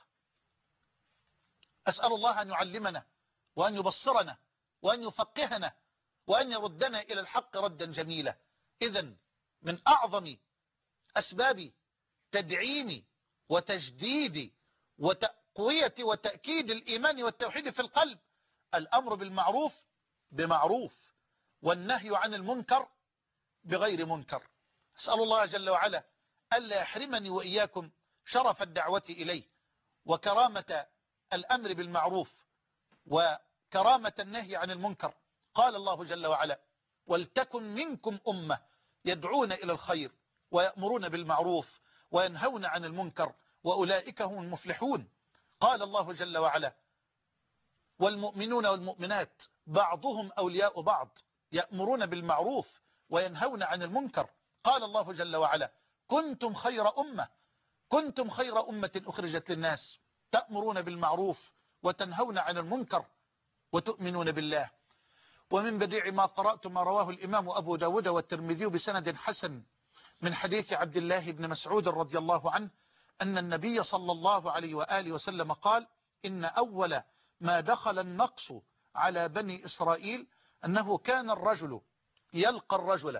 [SPEAKER 2] أسأل الله أن يعلمنا وأن يبصرنا وأن يفقهنا وأن يردنا إلى الحق ردا جميلا. إذن من أعظم أسباب تدعيم وتجديد وتقوية وتأكيد الإيمان والتوحيد في القلب الأمر بالمعروف بمعروف، والنهي عن المنكر بغير منكر. أسأل الله جل وعلا ألا يحرمني وإياكم شرف الدعوة إليه، وكرامة الأمر بالمعروف، وكرامة النهي عن المنكر. قال الله جل وعلا ولتكن منكم أمة يدعون إلى الخير ويأمرون بالمعروف وينهون عن المنكر وأولئك هم المفلحون. قال الله جل وعلا والمؤمنون والمؤمنات بعضهم أولياء بعض يأمرون بالمعروف وينهون عن المنكر. قال الله جل وعلا كنتم خير أمة كنتم خير أمة أخرجت للناس تأمرون بالمعروف وتنهون عن المنكر وتؤمنون بالله. ومن بديع ما قرأت ما رواه الإمام أبو داود والترمذي بسند حسن من حديث عبد الله بن مسعود رضي الله عنه أن النبي صلى الله عليه وآله وسلم قال: إن أول ما دخل النقص على بني إسرائيل أنه كان الرجل يلقى الرجل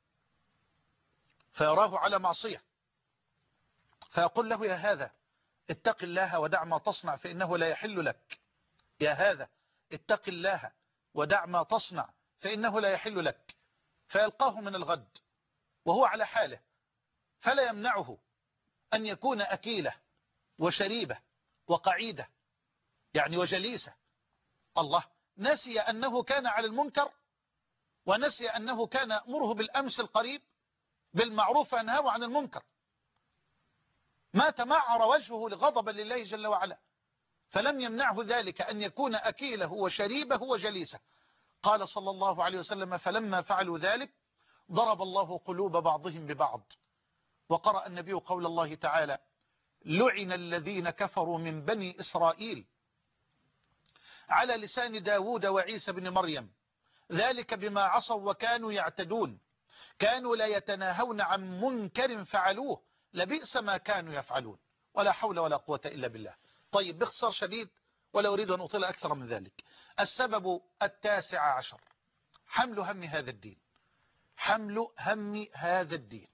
[SPEAKER 2] فيراه على معصية فيقول له: يا هذا اتق الله ودع ما تصنع فإنه لا يحل لك. يا هذا اتق الله ودع ما تصنع فإنه لا يحل لك. فيلقاه من الغد وهو على حاله فلا يمنعه أن يكون أكيله وشريبه وقعيده يعني وجليسه. الله نسي أنه كان على المنكر ونسي أنه كان يأمره بالأمس القريب بالمعروف وينهاه عن المنكر. ما تمعر وجهه لغضبا لله جل وعلا فلم يمنعه ذلك أن يكون أكيله وشريبه وجليسه. قال صلى الله عليه وسلم: فلما فعلوا ذلك ضرب الله قلوب بعضهم ببعض. وقرأ النبي قول الله تعالى: لعن الذين كفروا من بني إسرائيل على لسان داود وعيسى بن مريم ذلك بما عصوا وكانوا يعتدون كانوا لا يتناهون عن منكر فعلوه لبئس ما كانوا يفعلون. ولا حول ولا قوة إلا بالله. طيب باختصار شديد ولا أريد أن أطيل أكثر من ذلك. السبب التاسع عشر حمل هم هذا الدين. حمل هم هذا الدين.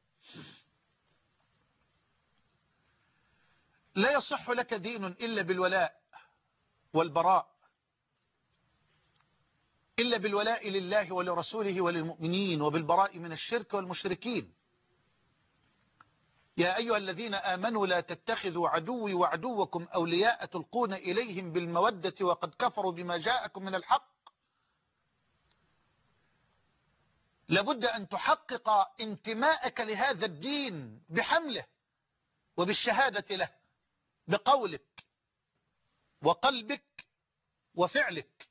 [SPEAKER 2] لا يصح لك دين إلا بالولاء والبراء، إلا بالولاء لله ولرسوله وللمؤمنين وبالبراء من الشرك والمشركين. يا أيها الذين آمنوا لا تتخذوا عدوي وعدوكم أولياء تلقون إليهم بالمودة وقد كفروا بما جاءكم من الحق. لابد أن تحقق انتماءك لهذا الدين بحمله وبالشهادة له بقولك وقلبك وفعلك.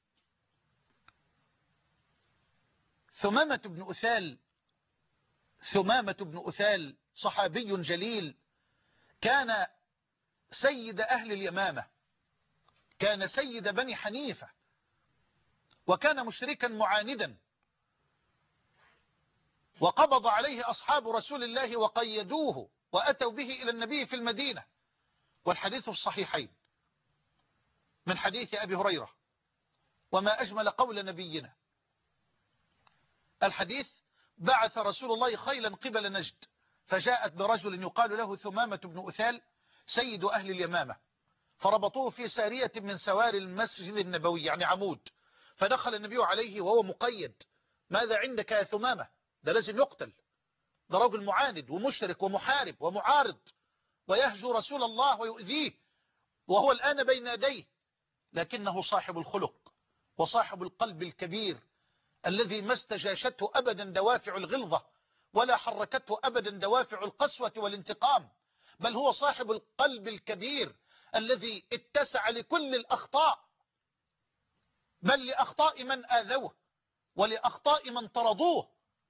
[SPEAKER 2] ثمامة بن أثال ثمامة بن أثال صحابي جليل كان سيد أهل اليمامة، كان سيد بني حنيفة، وكان مشركا معاندا، وقبض عليه أصحاب رسول الله وقيدوه وأتوا به إلى النبي في المدينة. والحديث في الصحيحين من حديث أبي هريرة. وما أجمل قول نبينا. الحديث: بعث رسول الله خيلا قبل نجد فجاءت برجل يقال له ثمامة بن أثال سيد أهل اليمامة، فربطوه في سارية من سواري المسجد النبوي يعني عمود، فدخل النبي عليه وهو مقيد. ماذا عندك يا ثمامة؟ ده لازم يقتل، ده رجل معاند ومشرك ومحارب ومعارض ويهجو رسول الله ويؤذيه وهو الآن بين يديه، لكنه صاحب الخلق وصاحب القلب الكبير الذي ما استجاشته أبدا دوافع الغلظة ولا حركته أبدا دوافع القسوة والانتقام، بل هو صاحب القلب الكبير الذي اتسع لكل الأخطاء، بل لأخطاء من آذوه ولأخطاء من طردوه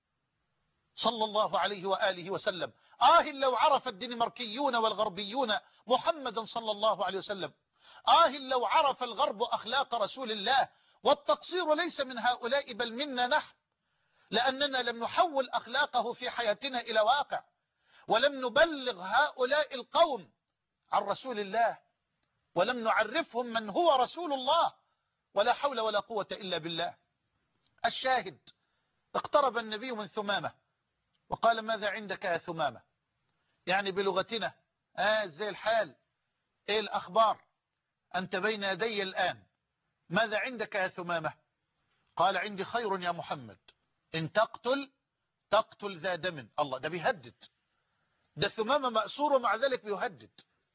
[SPEAKER 2] صلى الله عليه وآله وسلم. آه لو عرف الدنماركيون والغربيون محمدا صلى الله عليه وسلم، آه لو عرف الغرب أخلاق رسول الله. والتقصير ليس من هؤلاء بل منا نحن، لأننا لم نحول أخلاقه في حياتنا إلى واقع، ولم نبلغ هؤلاء القوم عن رسول الله، ولم نعرفهم من هو رسول الله. ولا حول ولا قوة إلا بالله. الشاهد: اقترب النبي من ثمامة وقال: ماذا عندك يا ثمامة؟ يعني بلغتنا: آه زي الحال، ايه الأخبار؟ أنت بين يدي الآن، ماذا عندك يا ثمامة؟ قال: عندي خير يا محمد، إن تقتل تقتل ذا دم. الله، ده بيهدد، ده ثمامة مأسور ومع ذلك بيهدد.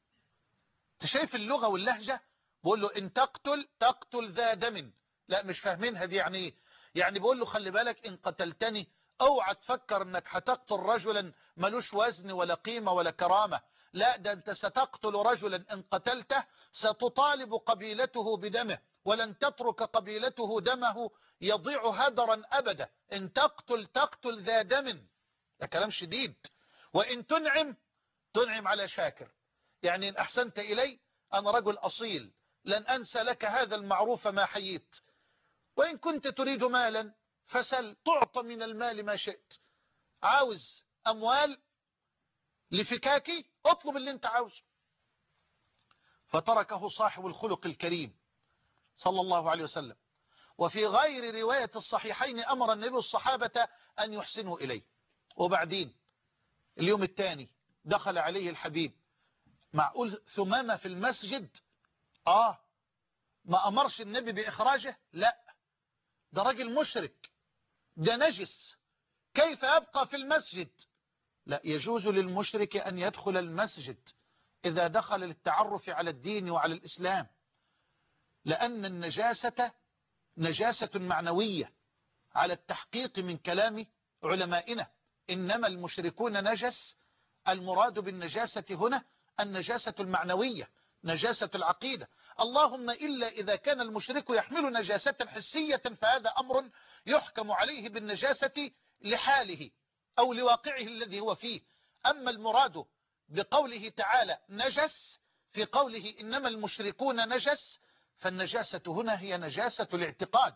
[SPEAKER 2] تشايف اللغة واللهجة؟ بقول له إن تقتل تقتل ذا دم. لا مش فاهمينها دي يعني ايه. يعني بقول له خلي بالك إن قتلتني اوعى تفكر انك هتقتل رجلا ملوش وزن ولا قيمة ولا كرامة، لا ده انت ستقتل رجلا ان قتلته ستطالب قبيلته بدمه ولن تترك قبيلته دمه يضيع هدرا ابدا. ان تقتل تقتل ذا دم. ده كلام شديد. وإن تنعم تنعم على شاكر، يعني إن أحسنت إلي أنا رجل أصيل لن أنسى لك هذا المعروف ما حييت، وإن كنت تريد مالا فسل تعطى من المال ما شئت، عاوز أموال لفكاكي اطلب اللي انت عاوزه. فتركه صاحب الخلق الكريم صلى الله عليه وسلم. وفي غير رواية الصحيحين أمر النبي الصحابة أن يحسنوا إليه. وبعدين اليوم الثاني دخل عليه الحبيب، معقول ثمامة في المسجد؟ آه ما أمرش النبي بإخراجه؟ لا، ده راجل مشرك، ده نجس، كيف يبقى في المسجد؟ لا، يجوز للمشرك أن يدخل المسجد إذا دخل للتعرف على الدين وعلى الإسلام، لأن النجاسة نجاسة معنوية على التحقيق من كلام علمائنا. إنما المشركون نجس، المراد بالنجاسة هنا النجاسة المعنوية، نجاسة العقيدة. اللهم إلا إذا كان المشرك يحمل نجاسة حسية فهذا أمر يحكم عليه بالنجاسة لحاله أو لواقعه الذي هو فيه. أما المراد بقوله تعالى نجس في قوله إنما المشركون نجس، فالنجاسة هنا هي نجاسة الاعتقاد.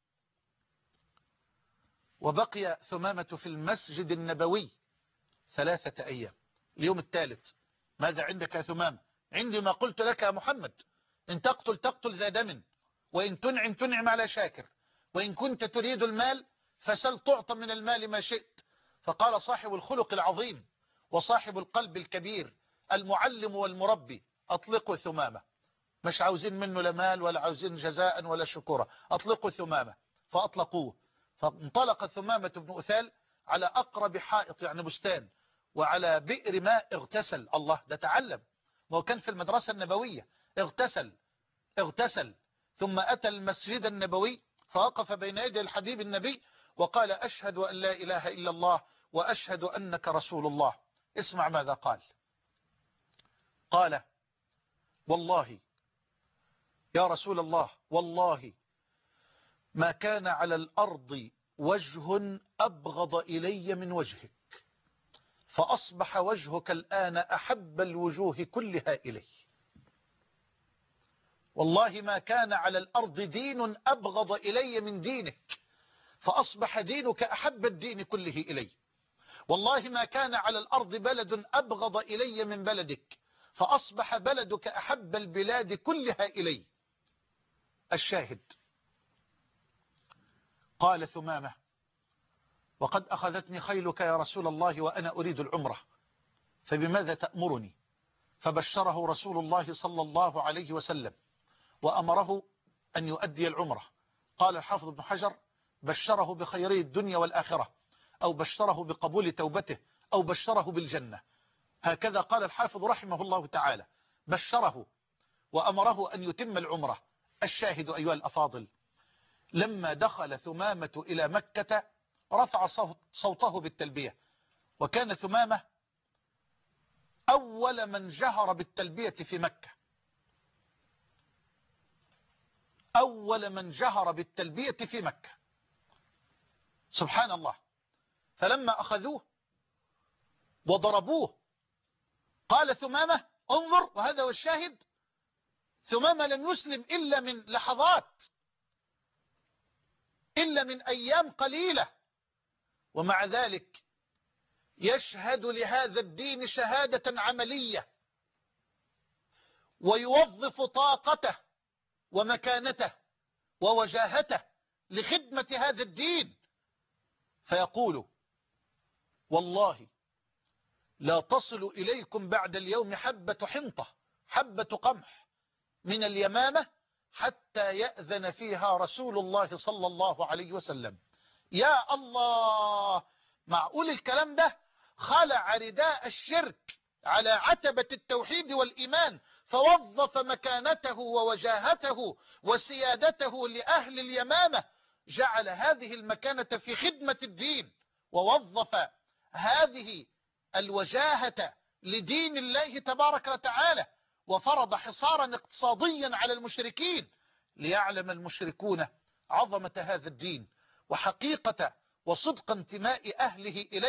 [SPEAKER 2] وبقي ثمامة في المسجد النبوي ثلاثة أيام. اليوم الثالث ماذا عندك يا ثمامة؟ عندي ما قلت لك يا محمد، إن تقتل تقتل ذا دم، وإن تنعم تنعم على شاكر، وإن كنت تريد المال فسل تعطى من المال ما شئت. فقال صاحب الخلق العظيم وصاحب القلب الكبير المعلم والمربي أطلقوا ثمامة، مش عاوزين منه لا مال ولا عاوزين جزاء ولا شكورا، أطلقوا ثمامة. فأطلقوه، فانطلق ثمامة بن أثال على أقرب حائط يعني بستان وعلى بئر ماء اغتسل. الله، ده تعلم، ما هو كان في المدرسة النبوية. اغتسل اغتسل ثم أتى المسجد النبوي فوقف بين يدي الحبيب النبي وقال أشهد أن لا إله إلا الله وأشهد أنك رسول الله. اسمع ماذا قال. قال والله يا رسول الله، والله ما كان على الأرض وجه أبغض إلي من وجهك، فأصبح وجهك الآن أحب الوجوه كلها إلي. والله ما كان على الأرض دين أبغض إلي من دينك، فأصبح دينك أحب الدين كله إلي. والله ما كان على الأرض بلد أبغض إلي من بلدك، فأصبح بلدك أحب البلاد كلها إلي. الشاهد، قال ثمامة وقد أخذتني خيلك يا رسول الله وأنا أريد العمرة، فبماذا تأمرني؟ فبشره رسول الله صلى الله عليه وسلم وأمره أن يؤدي العمرة. قال الحافظ ابن حجر بشره بخيري الدنيا والآخرة، أو بشره بقبول توبته، أو بشره بالجنة. هكذا قال الحافظ رحمه الله تعالى، بشره وأمره أن يتم العمرة. الشاهد أيها الأفاضل، لما دخل ثمامة إلى مكة رفع صوته بالتلبية، وكان ثمامة أول من جهر بالتلبية في مكة، أول من جهر بالتلبية في مكة، سبحان الله. فلما أخذوه وضربوه قال ثمامة انظر، وهذا هو الشاهد، ثمامة لم يسلم إلا من لحظات، إلا من أيام قليلة، ومع ذلك يشهد لهذا الدين شهادة عملية، ويوظف طاقته ومكانته ووجاهته لخدمة هذا الدين، فيقول والله لا تصل إليكم بعد اليوم حبة حنطة، حبة قمح من اليمامة حتى يأذن فيها رسول الله صلى الله عليه وسلم. يا الله، معقول الكلام ده؟ خلع رداء الشرك على عتبة التوحيد والإيمان، فوظف مكانته ووجاهته وسيادته لأهل اليمامة، جعل هذه المكانة في خدمة الدين، ووظف هذه الوجاهة لدين الله تبارك وتعالى، وفرض حصارا اقتصاديا على المشركين ليعلم المشركون عظمة هذا الدين وحقيقة وصدق انتماء أهله إليه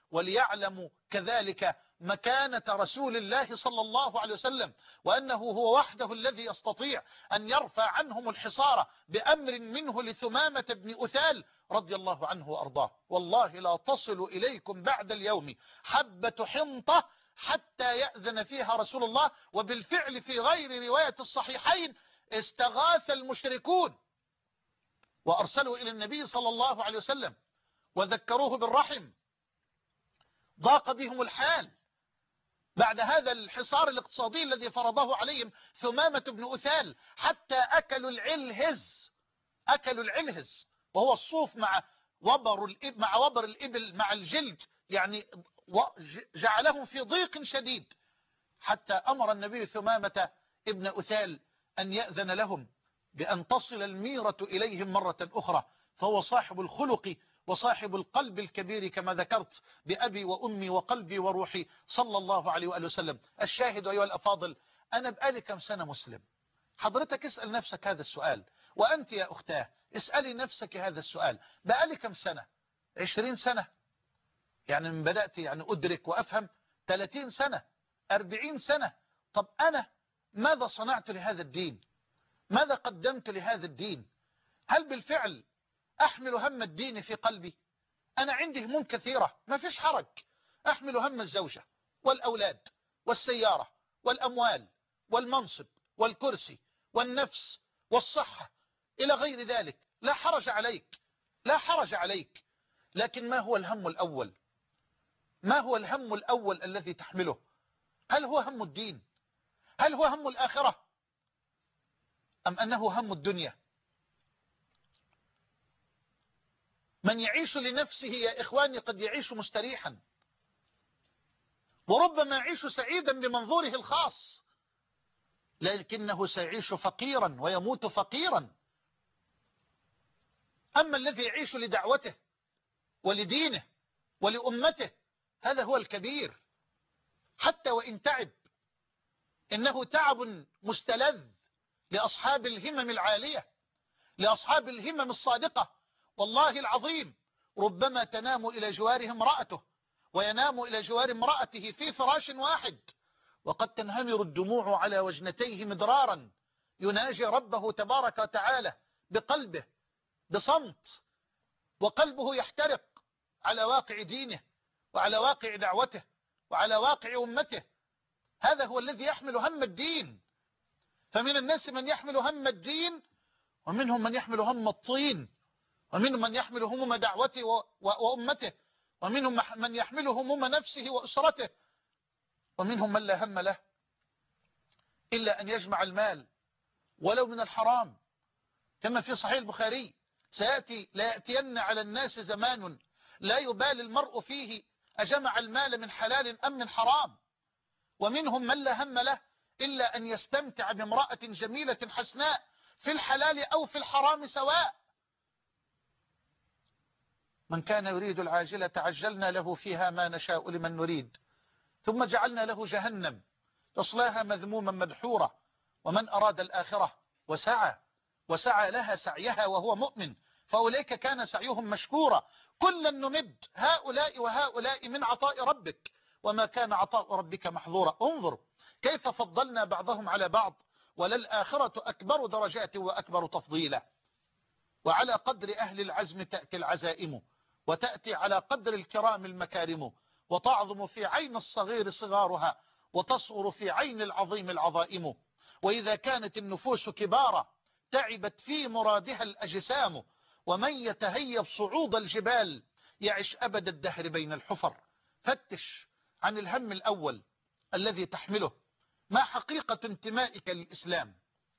[SPEAKER 2] وليعلموا كذلك مكانة رسول الله صلى الله عليه وسلم، وأنه هو وحده الذي يستطيع أن يرفع عنهم الحصار بأمر منه لثمامة بن أثال رضي الله عنه وأرضاه. والله لا تصل إليكم بعد اليوم حبة حنطة حتى يأذن فيها رسول الله. وبالفعل في غير رواية الصحيحين استغاث المشركون وأرسلوا إلى النبي صلى الله عليه وسلم وذكروه بالرحم. ضاق بهم الحال بعد هذا الحصار الاقتصادي الذي فرضه عليهم ثمامة بن أثال، حتى أكلوا العلهز، أكلوا العلهز وهو الصوف مع وبر الإبل، مع وبر الإبل مع الجلد، يعني جعلهم في ضيق شديد، حتى أمر النبي ثمامة ابن أثال أن يأذن لهم بأن تصل الميرة إليهم مرة أخرى. فهو صاحب الخلق وصاحب القلب الكبير كما ذكرت بأبي وأمي وقلبي وروحي صلى الله عليه وآله وسلم. الشاهد أيها الأفاضل، أنا بقالي كم سنة مسلم؟ حضرتك اسأل نفسك هذا السؤال، وأنت يا أختاه اسألي نفسك هذا السؤال. بقالي كم سنة؟ عشرين سنة؟ يعني من بدأت يعني أدرك وأفهم ثلاثين سنة، أربعين سنة. طب أنا ماذا صنعت لهذا الدين؟ ماذا قدمت لهذا الدين؟ هل بالفعل أحمل هم الدين في قلبي؟ أنا عندي هموم كثيرة، ما فيش حرج. أحمل هم الزوجة والأولاد والسيارة والأموال والمنصب والكرسي والنفس والصحة إلى غير ذلك، لا حرج عليك، لا حرج عليك. لكن ما هو الهم الأول؟ ما هو الهم الأول الذي تحمله؟ هل هو هم الدين؟ هل هو هم الآخرة؟ أم أنه هم الدنيا؟ من يعيش لنفسه يا إخواني قد يعيش مستريحا، وربما يعيش سعيدا بمنظوره الخاص، لكنه سيعيش فقيرا ويموت فقيرا. أما الذي يعيش لدعوته ولدينه ولأمته هذا هو الكبير، حتى وإن تعب إنه تعب مستلذ لأصحاب الهمم العالية، لأصحاب الهمم الصادقة. والله العظيم ربما تنام إلى جواره امرأته وينام إلى جوار امرأته في فراش واحد، وقد تنهمر الدموع على وجنتيه مدرارا يناجي ربه تبارك وتعالى بقلبه بصمت، وقلبه يحترق على واقع دينه وعلى واقع دعوته وعلى واقع أمته. هذا هو الذي يحمل هم الدين. فمن الناس من يحمل هم الدين، ومنهم من يحمل هم الطين، ومنهم من يحمل هموم دعوته وأمته، ومنهم من يحمل هموم نفسه وأسرته، ومنهم من لا هم له إلا أن يجمع المال ولو من الحرام، كما في صحيح البخاري: سيأتي لا يأتين على الناس زمان لا يبالي المرء فيه أجمع المال من حلال أم من حرام. ومنهم من لا هم له إلا أن يستمتع بامرأة جميلة حسناء في الحلال أو في الحرام سواء. من كان يريد العاجلة عجلنا له فيها ما نشاء لمن نريد ثم جعلنا له جهنم يصلاها مذموما مدحورا. ومن أراد الآخرة وسعى وسعى لها سعيها وهو مؤمن فأولئك كان سعيهم مشكورا. كلا نمد هؤلاء وهؤلاء من عطاء ربك وما كان عطاء ربك محظورا. انظر كيف فضلنا بعضهم على بعض، وللآخرة أكبر درجات وأكبر تفضيلا. وعلى قدر أهل العزم تأتي العزائم، وتأتي على قدر الكرام المكارم، وتعظم في عين الصغير صغارها، وتصغر في عين العظيم العظائم. وإذا كانت النفوس كبارا تعبت في مرادها الأجسام، ومن يتهيب صعود الجبال يعش أبد الدهر بين الحفر. فتش عن الهم الأول الذي تحمله. ما حقيقة انتمائك للإسلام؟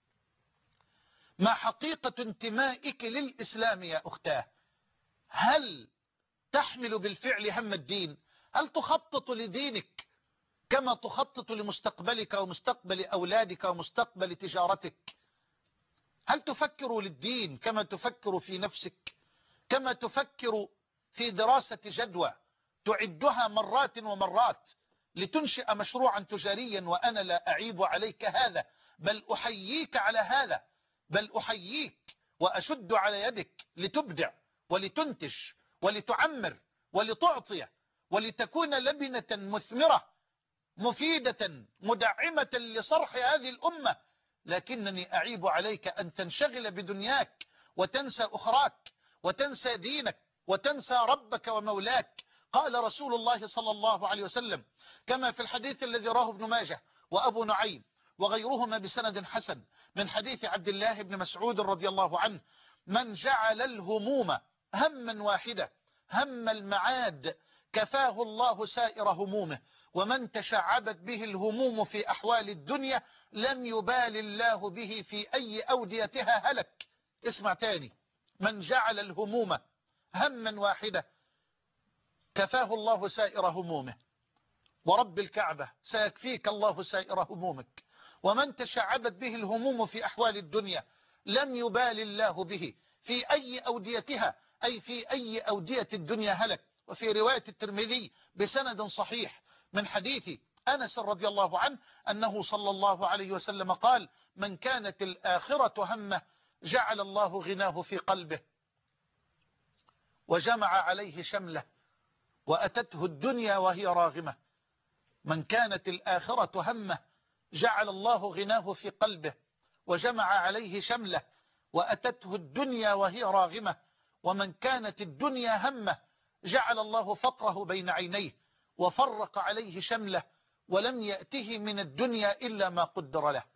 [SPEAKER 2] ما حقيقة انتمائك للإسلام يا أختاه؟ هل تحمل بالفعل هم الدين؟ هل تخطط لدينك كما تخطط لمستقبلك ومستقبل أولادك ومستقبل تجارتك؟ هل تفكر للدين كما تفكر في نفسك، كما تفكر في دراسة جدوى تعدها مرات ومرات لتنشئ مشروعا تجاريا؟ وأنا لا أعيب عليك هذا، بل أحييك على هذا، بل أحييك وأشد على يدك لتبدع ولتنتج ولتعمر ولتعطي ولتكون لبنة مثمرة مفيدة مدعمة لصرح هذه الأمة، لكنني أعيب عليك أن تنشغل بدنياك وتنسى أخراك وتنسى دينك وتنسى ربك ومولاك. قال رسول الله صلى الله عليه وسلم كما في الحديث الذي راه ابن ماجه وأبو نعيم وغيرهما بسند حسن من حديث عبد الله بن مسعود رضي الله عنه: من جعل الهموم هما واحدة، هم المعاد، كفاه الله سائر همومه، ومن تشعبت به الهموم في أحوال الدنيا لم يبال الله به في أي أوديتها هلك. اسمع تاني: من جعل الهموم هما واحدة كفاه الله سائر همومه، ورب الكعبة سيكفيك الله سائر همومك. ومن تشعبت به الهموم في أحوال الدنيا لم يبال الله به في أي أوديتها، أي في أي أودية الدنيا هلك. وفي رواية الترمذي بسند صحيح من حديث أنس رضي الله عنه أنه صلى الله عليه وسلم قال: من كانت الآخرة همه جعل الله غناه في قلبه وجمع عليه شمله وأتته الدنيا وهي راغمة. من كانت الآخرة همه جعل الله غناه في قلبه وجمع عليه شمله وأتته الدنيا وهي راغمة. ومن كانت الدنيا همه جعل الله فقره بين عينيه وفرق عليه شمله ولم يأته من الدنيا إلا ما قدر له.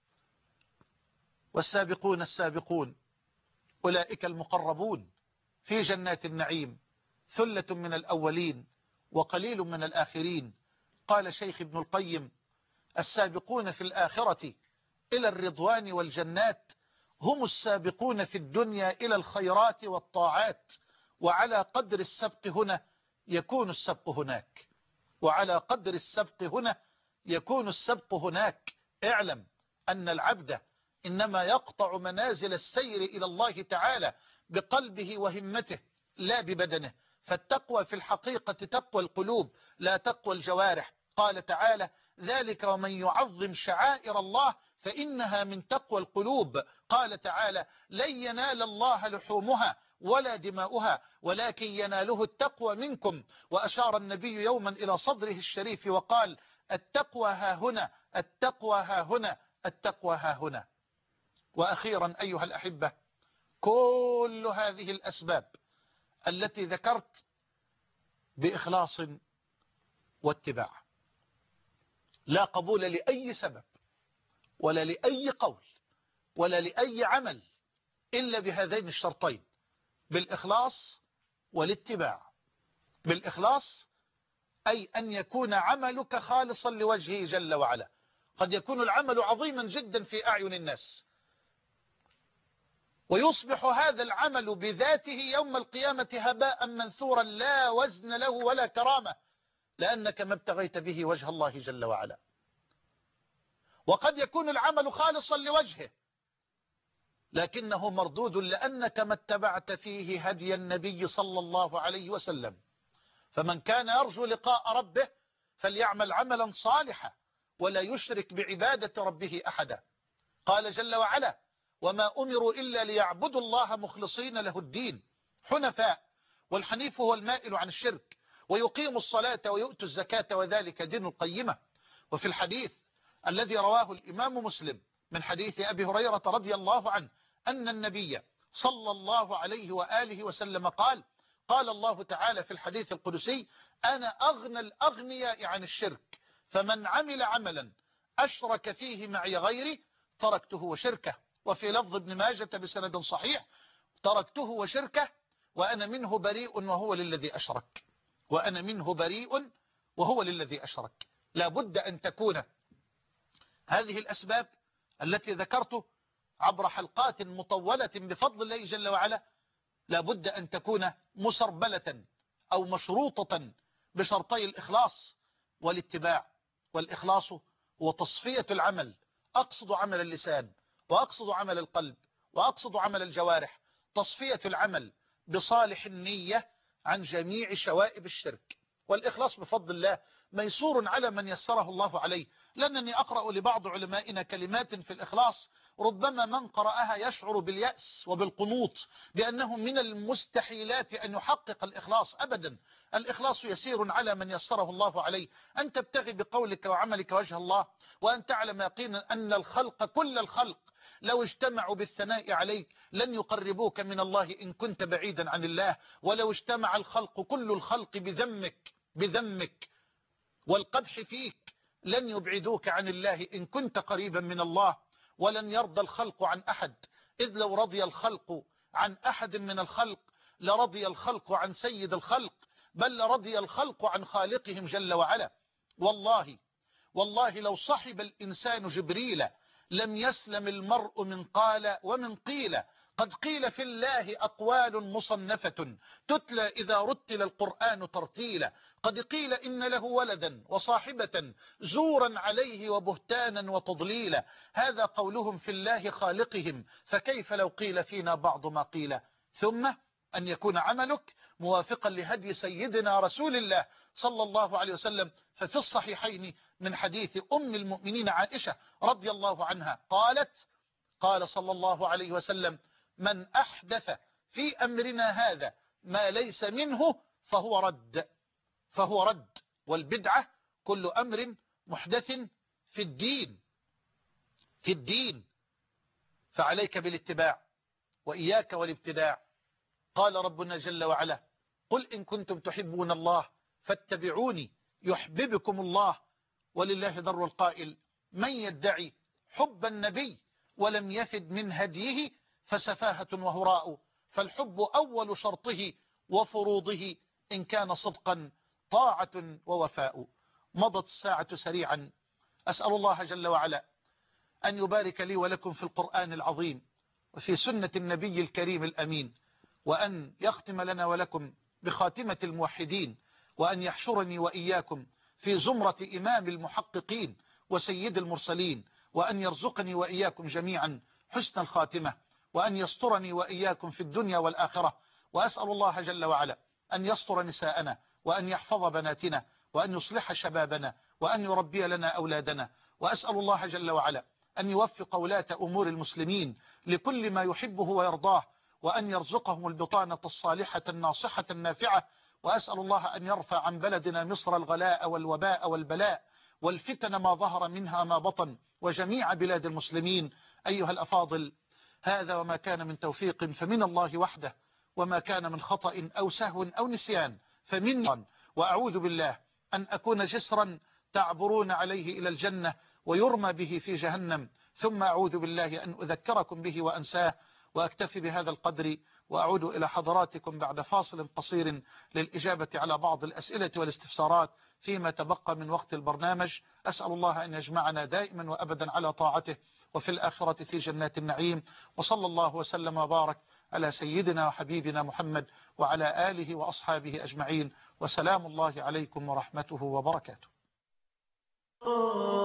[SPEAKER 2] والسابقون السابقون أولئك المقربون في جنات النعيم، ثلة من الأولين وقليل من الآخرين. قال شيخ ابن القيم: السابقون في الآخرة إلى الرضوان والجنات هم السابقون في الدنيا إلى الخيرات والطاعات، وعلى قدر السبق هنا يكون السبق هناك، وعلى قدر السبق هنا يكون السبق هناك. اعلم أن العبد إنما يقطع منازل السير إلى الله تعالى بقلبه وهمته لا ببدنه، فالتقوى في الحقيقة تقوى القلوب لا تقوى الجوارح. قال تعالى: ذلك ومن يعظم شعائر الله فإنها من تقوى القلوب. قال تعالى: لن ينال الله لحومها ولا دماؤها ولكن يناله التقوى منكم. وأشار النبي يوما إلى صدره الشريف وقال: التقوى ها هنا، التقوى ها هنا، التقوى ها هنا. وأخيرا أيها الأحبة، كل هذه الأسباب التي ذكرت بإخلاص واتباع، لا قبول لأي سبب ولا لأي قول ولا لأي عمل إلا بهذين الشرطين: بالإخلاص والاتباع. بالإخلاص أي أن يكون عملك خالصا لوجهه جل وعلا. قد يكون العمل عظيما جدا في أعين الناس ويصبح هذا العمل بذاته يوم القيامة هباء منثورا لا وزن له ولا كرامة، لأنك ما ابتغيت به وجه الله جل وعلا. وقد يكون العمل خالصا لوجهه لكنه مردود لأنك ما اتبعت فيه هدي النبي صلى الله عليه وسلم. فمن كان يرجو لقاء ربه فليعمل عملا صالحا ولا يشرك بعبادة ربه أحدا. قال جل وعلا: وما أمروا إلا ليعبدوا الله مخلصين له الدين حنفاء، والحنيف هو المائل عن الشرك، ويقيموا الصلاة ويؤتوا الزكاة وذلك دين القيمة. وفي الحديث الذي رواه الإمام مسلم من حديث أبي هريرة رضي الله عنه أن النبي صلى الله عليه وآله وسلم قال: قال الله تعالى في الحديث القدسي: أنا أغنى الأغنياء عن الشرك، فمن عمل عملا أشرك فيه معي غيري تركته وشركه. وفي لفظ ابن ماجة بسند صحيح: تركته وشركه وأنا منه بريء وهو للذي أشرك، وأنا منه بريء وهو للذي أشرك. لا بد أن تكون هذه الأسباب التي ذكرت عبر حلقات مطولة بفضل الله جل وعلا لا بد أن تكون مسربلة أو مشروطة بشرطي الإخلاص والاتباع. والإخلاص هو تصفية العمل، أقصد عمل اللسان وأقصد عمل القلب وأقصد عمل الجوارح، تصفية العمل بصالح النية عن جميع شوائب الشرك. والإخلاص بفضل الله ميسور على من يسره الله عليه. لأنني أقرأ لبعض علمائنا كلمات في الإخلاص ربما من قرأها يشعر باليأس وبالقنوط بأنه من المستحيلات أن يحقق الإخلاص. أبدا، الإخلاص يسير على من يسره الله عليه. أن تبتغي بقولك وعملك وجه الله، وأن تعلم يقينا أن الخلق كل الخلق لو اجتمعوا بالثناء عليك لن يقربوك من الله إن كنت بعيدا عن الله، ولو اجتمع الخلق كل الخلق بذمك بذمك والقدح فيك لن يبعدوك عن الله إن كنت قريبا من الله. ولن يرضى الخلق عن أحد، إذ لو رضي الخلق عن أحد من الخلق لرضي الخلق عن سيد الخلق، بل رضي الخلق عن خالقهم جل وعلا. والله والله لو صحب الإنسان جبريل لم يسلم المرء من قال ومن قيل. قد قيل في الله أقوال مصنفة تتلى إذا رتل القرآن ترتيلا. قد قيل إن له ولدا وصاحبة زورا عليه وبهتانا وتضليلا. هذا قولهم في الله خالقهم، فكيف لو قيل فينا بعض ما قيل. ثم أن يكون عملك موافقا لهدي سيدنا رسول الله صلى الله عليه وسلم. ففي الصحيحين من حديث أم المؤمنين عائشة رضي الله عنها قالت قال صلى الله عليه وسلم: من أحدث في أمرنا هذا ما ليس منه فهو رد فهو رد والبدعة كل أمر محدث في الدين في الدين فعليك بالاتباع وإياك والابتداع. قال ربنا جل وعلا: قل إن كنتم تحبون الله فاتبعوني يحببكم الله. ولله در القائل: من يدعي حب النبي ولم يفد من هديه فسفاهة وهراء. فالحب أول شرطه وفروضه إن كان صدقا طاعة ووفاء. مضت الساعة سريعا، أسأل الله جل وعلا أن يبارك لي ولكم في القرآن العظيم وفي سنة النبي الكريم الأمين، وأن يختم لنا ولكم بخاتمة الموحدين، وأن يحشرني وإياكم في زمرة إمام المحققين وسيد المرسلين، وأن يرزقني وإياكم جميعا حسن الخاتمة، وأن يسترني وإياكم في الدنيا والآخرة. وأسأل الله جل وعلا أن يستر نساءنا، وأن يحفظ بناتنا، وأن يصلح شبابنا، وأن يربي لنا أولادنا. وأسأل الله جل وعلا أن يوفق ولاة أمور المسلمين لكل ما يحبه ويرضاه، وأن يرزقهم البطانة الصالحة الناصحة النافعة. وأسأل الله أن يرفع عن بلدنا مصر الغلاء والوباء والبلاء والفتن ما ظهر منها ما بطن، وجميع بلاد المسلمين. أيها الأفاضل، هذا وما كان من توفيق فمن الله وحده، وما كان من خطأ أو سهو أو نسيان فمني، وأعوذ بالله أن أكون جسرا تعبرون عليه إلى الجنة ويرمى به في جهنم، ثم أعوذ بالله أن أذكركم به وأنساه. وأكتفي بهذا القدر، وأعود إلى حضراتكم بعد فاصل قصير للإجابة على بعض الأسئلة والاستفسارات فيما تبقى من وقت البرنامج. أسأل الله أن يجمعنا دائما وأبدا على طاعته، وفي الآخرة في جنات النعيم. وصلى الله وسلم وبارك على سيدنا وحبيبنا محمد وعلى آله وأصحابه أجمعين، وسلام الله عليكم ورحمته وبركاته.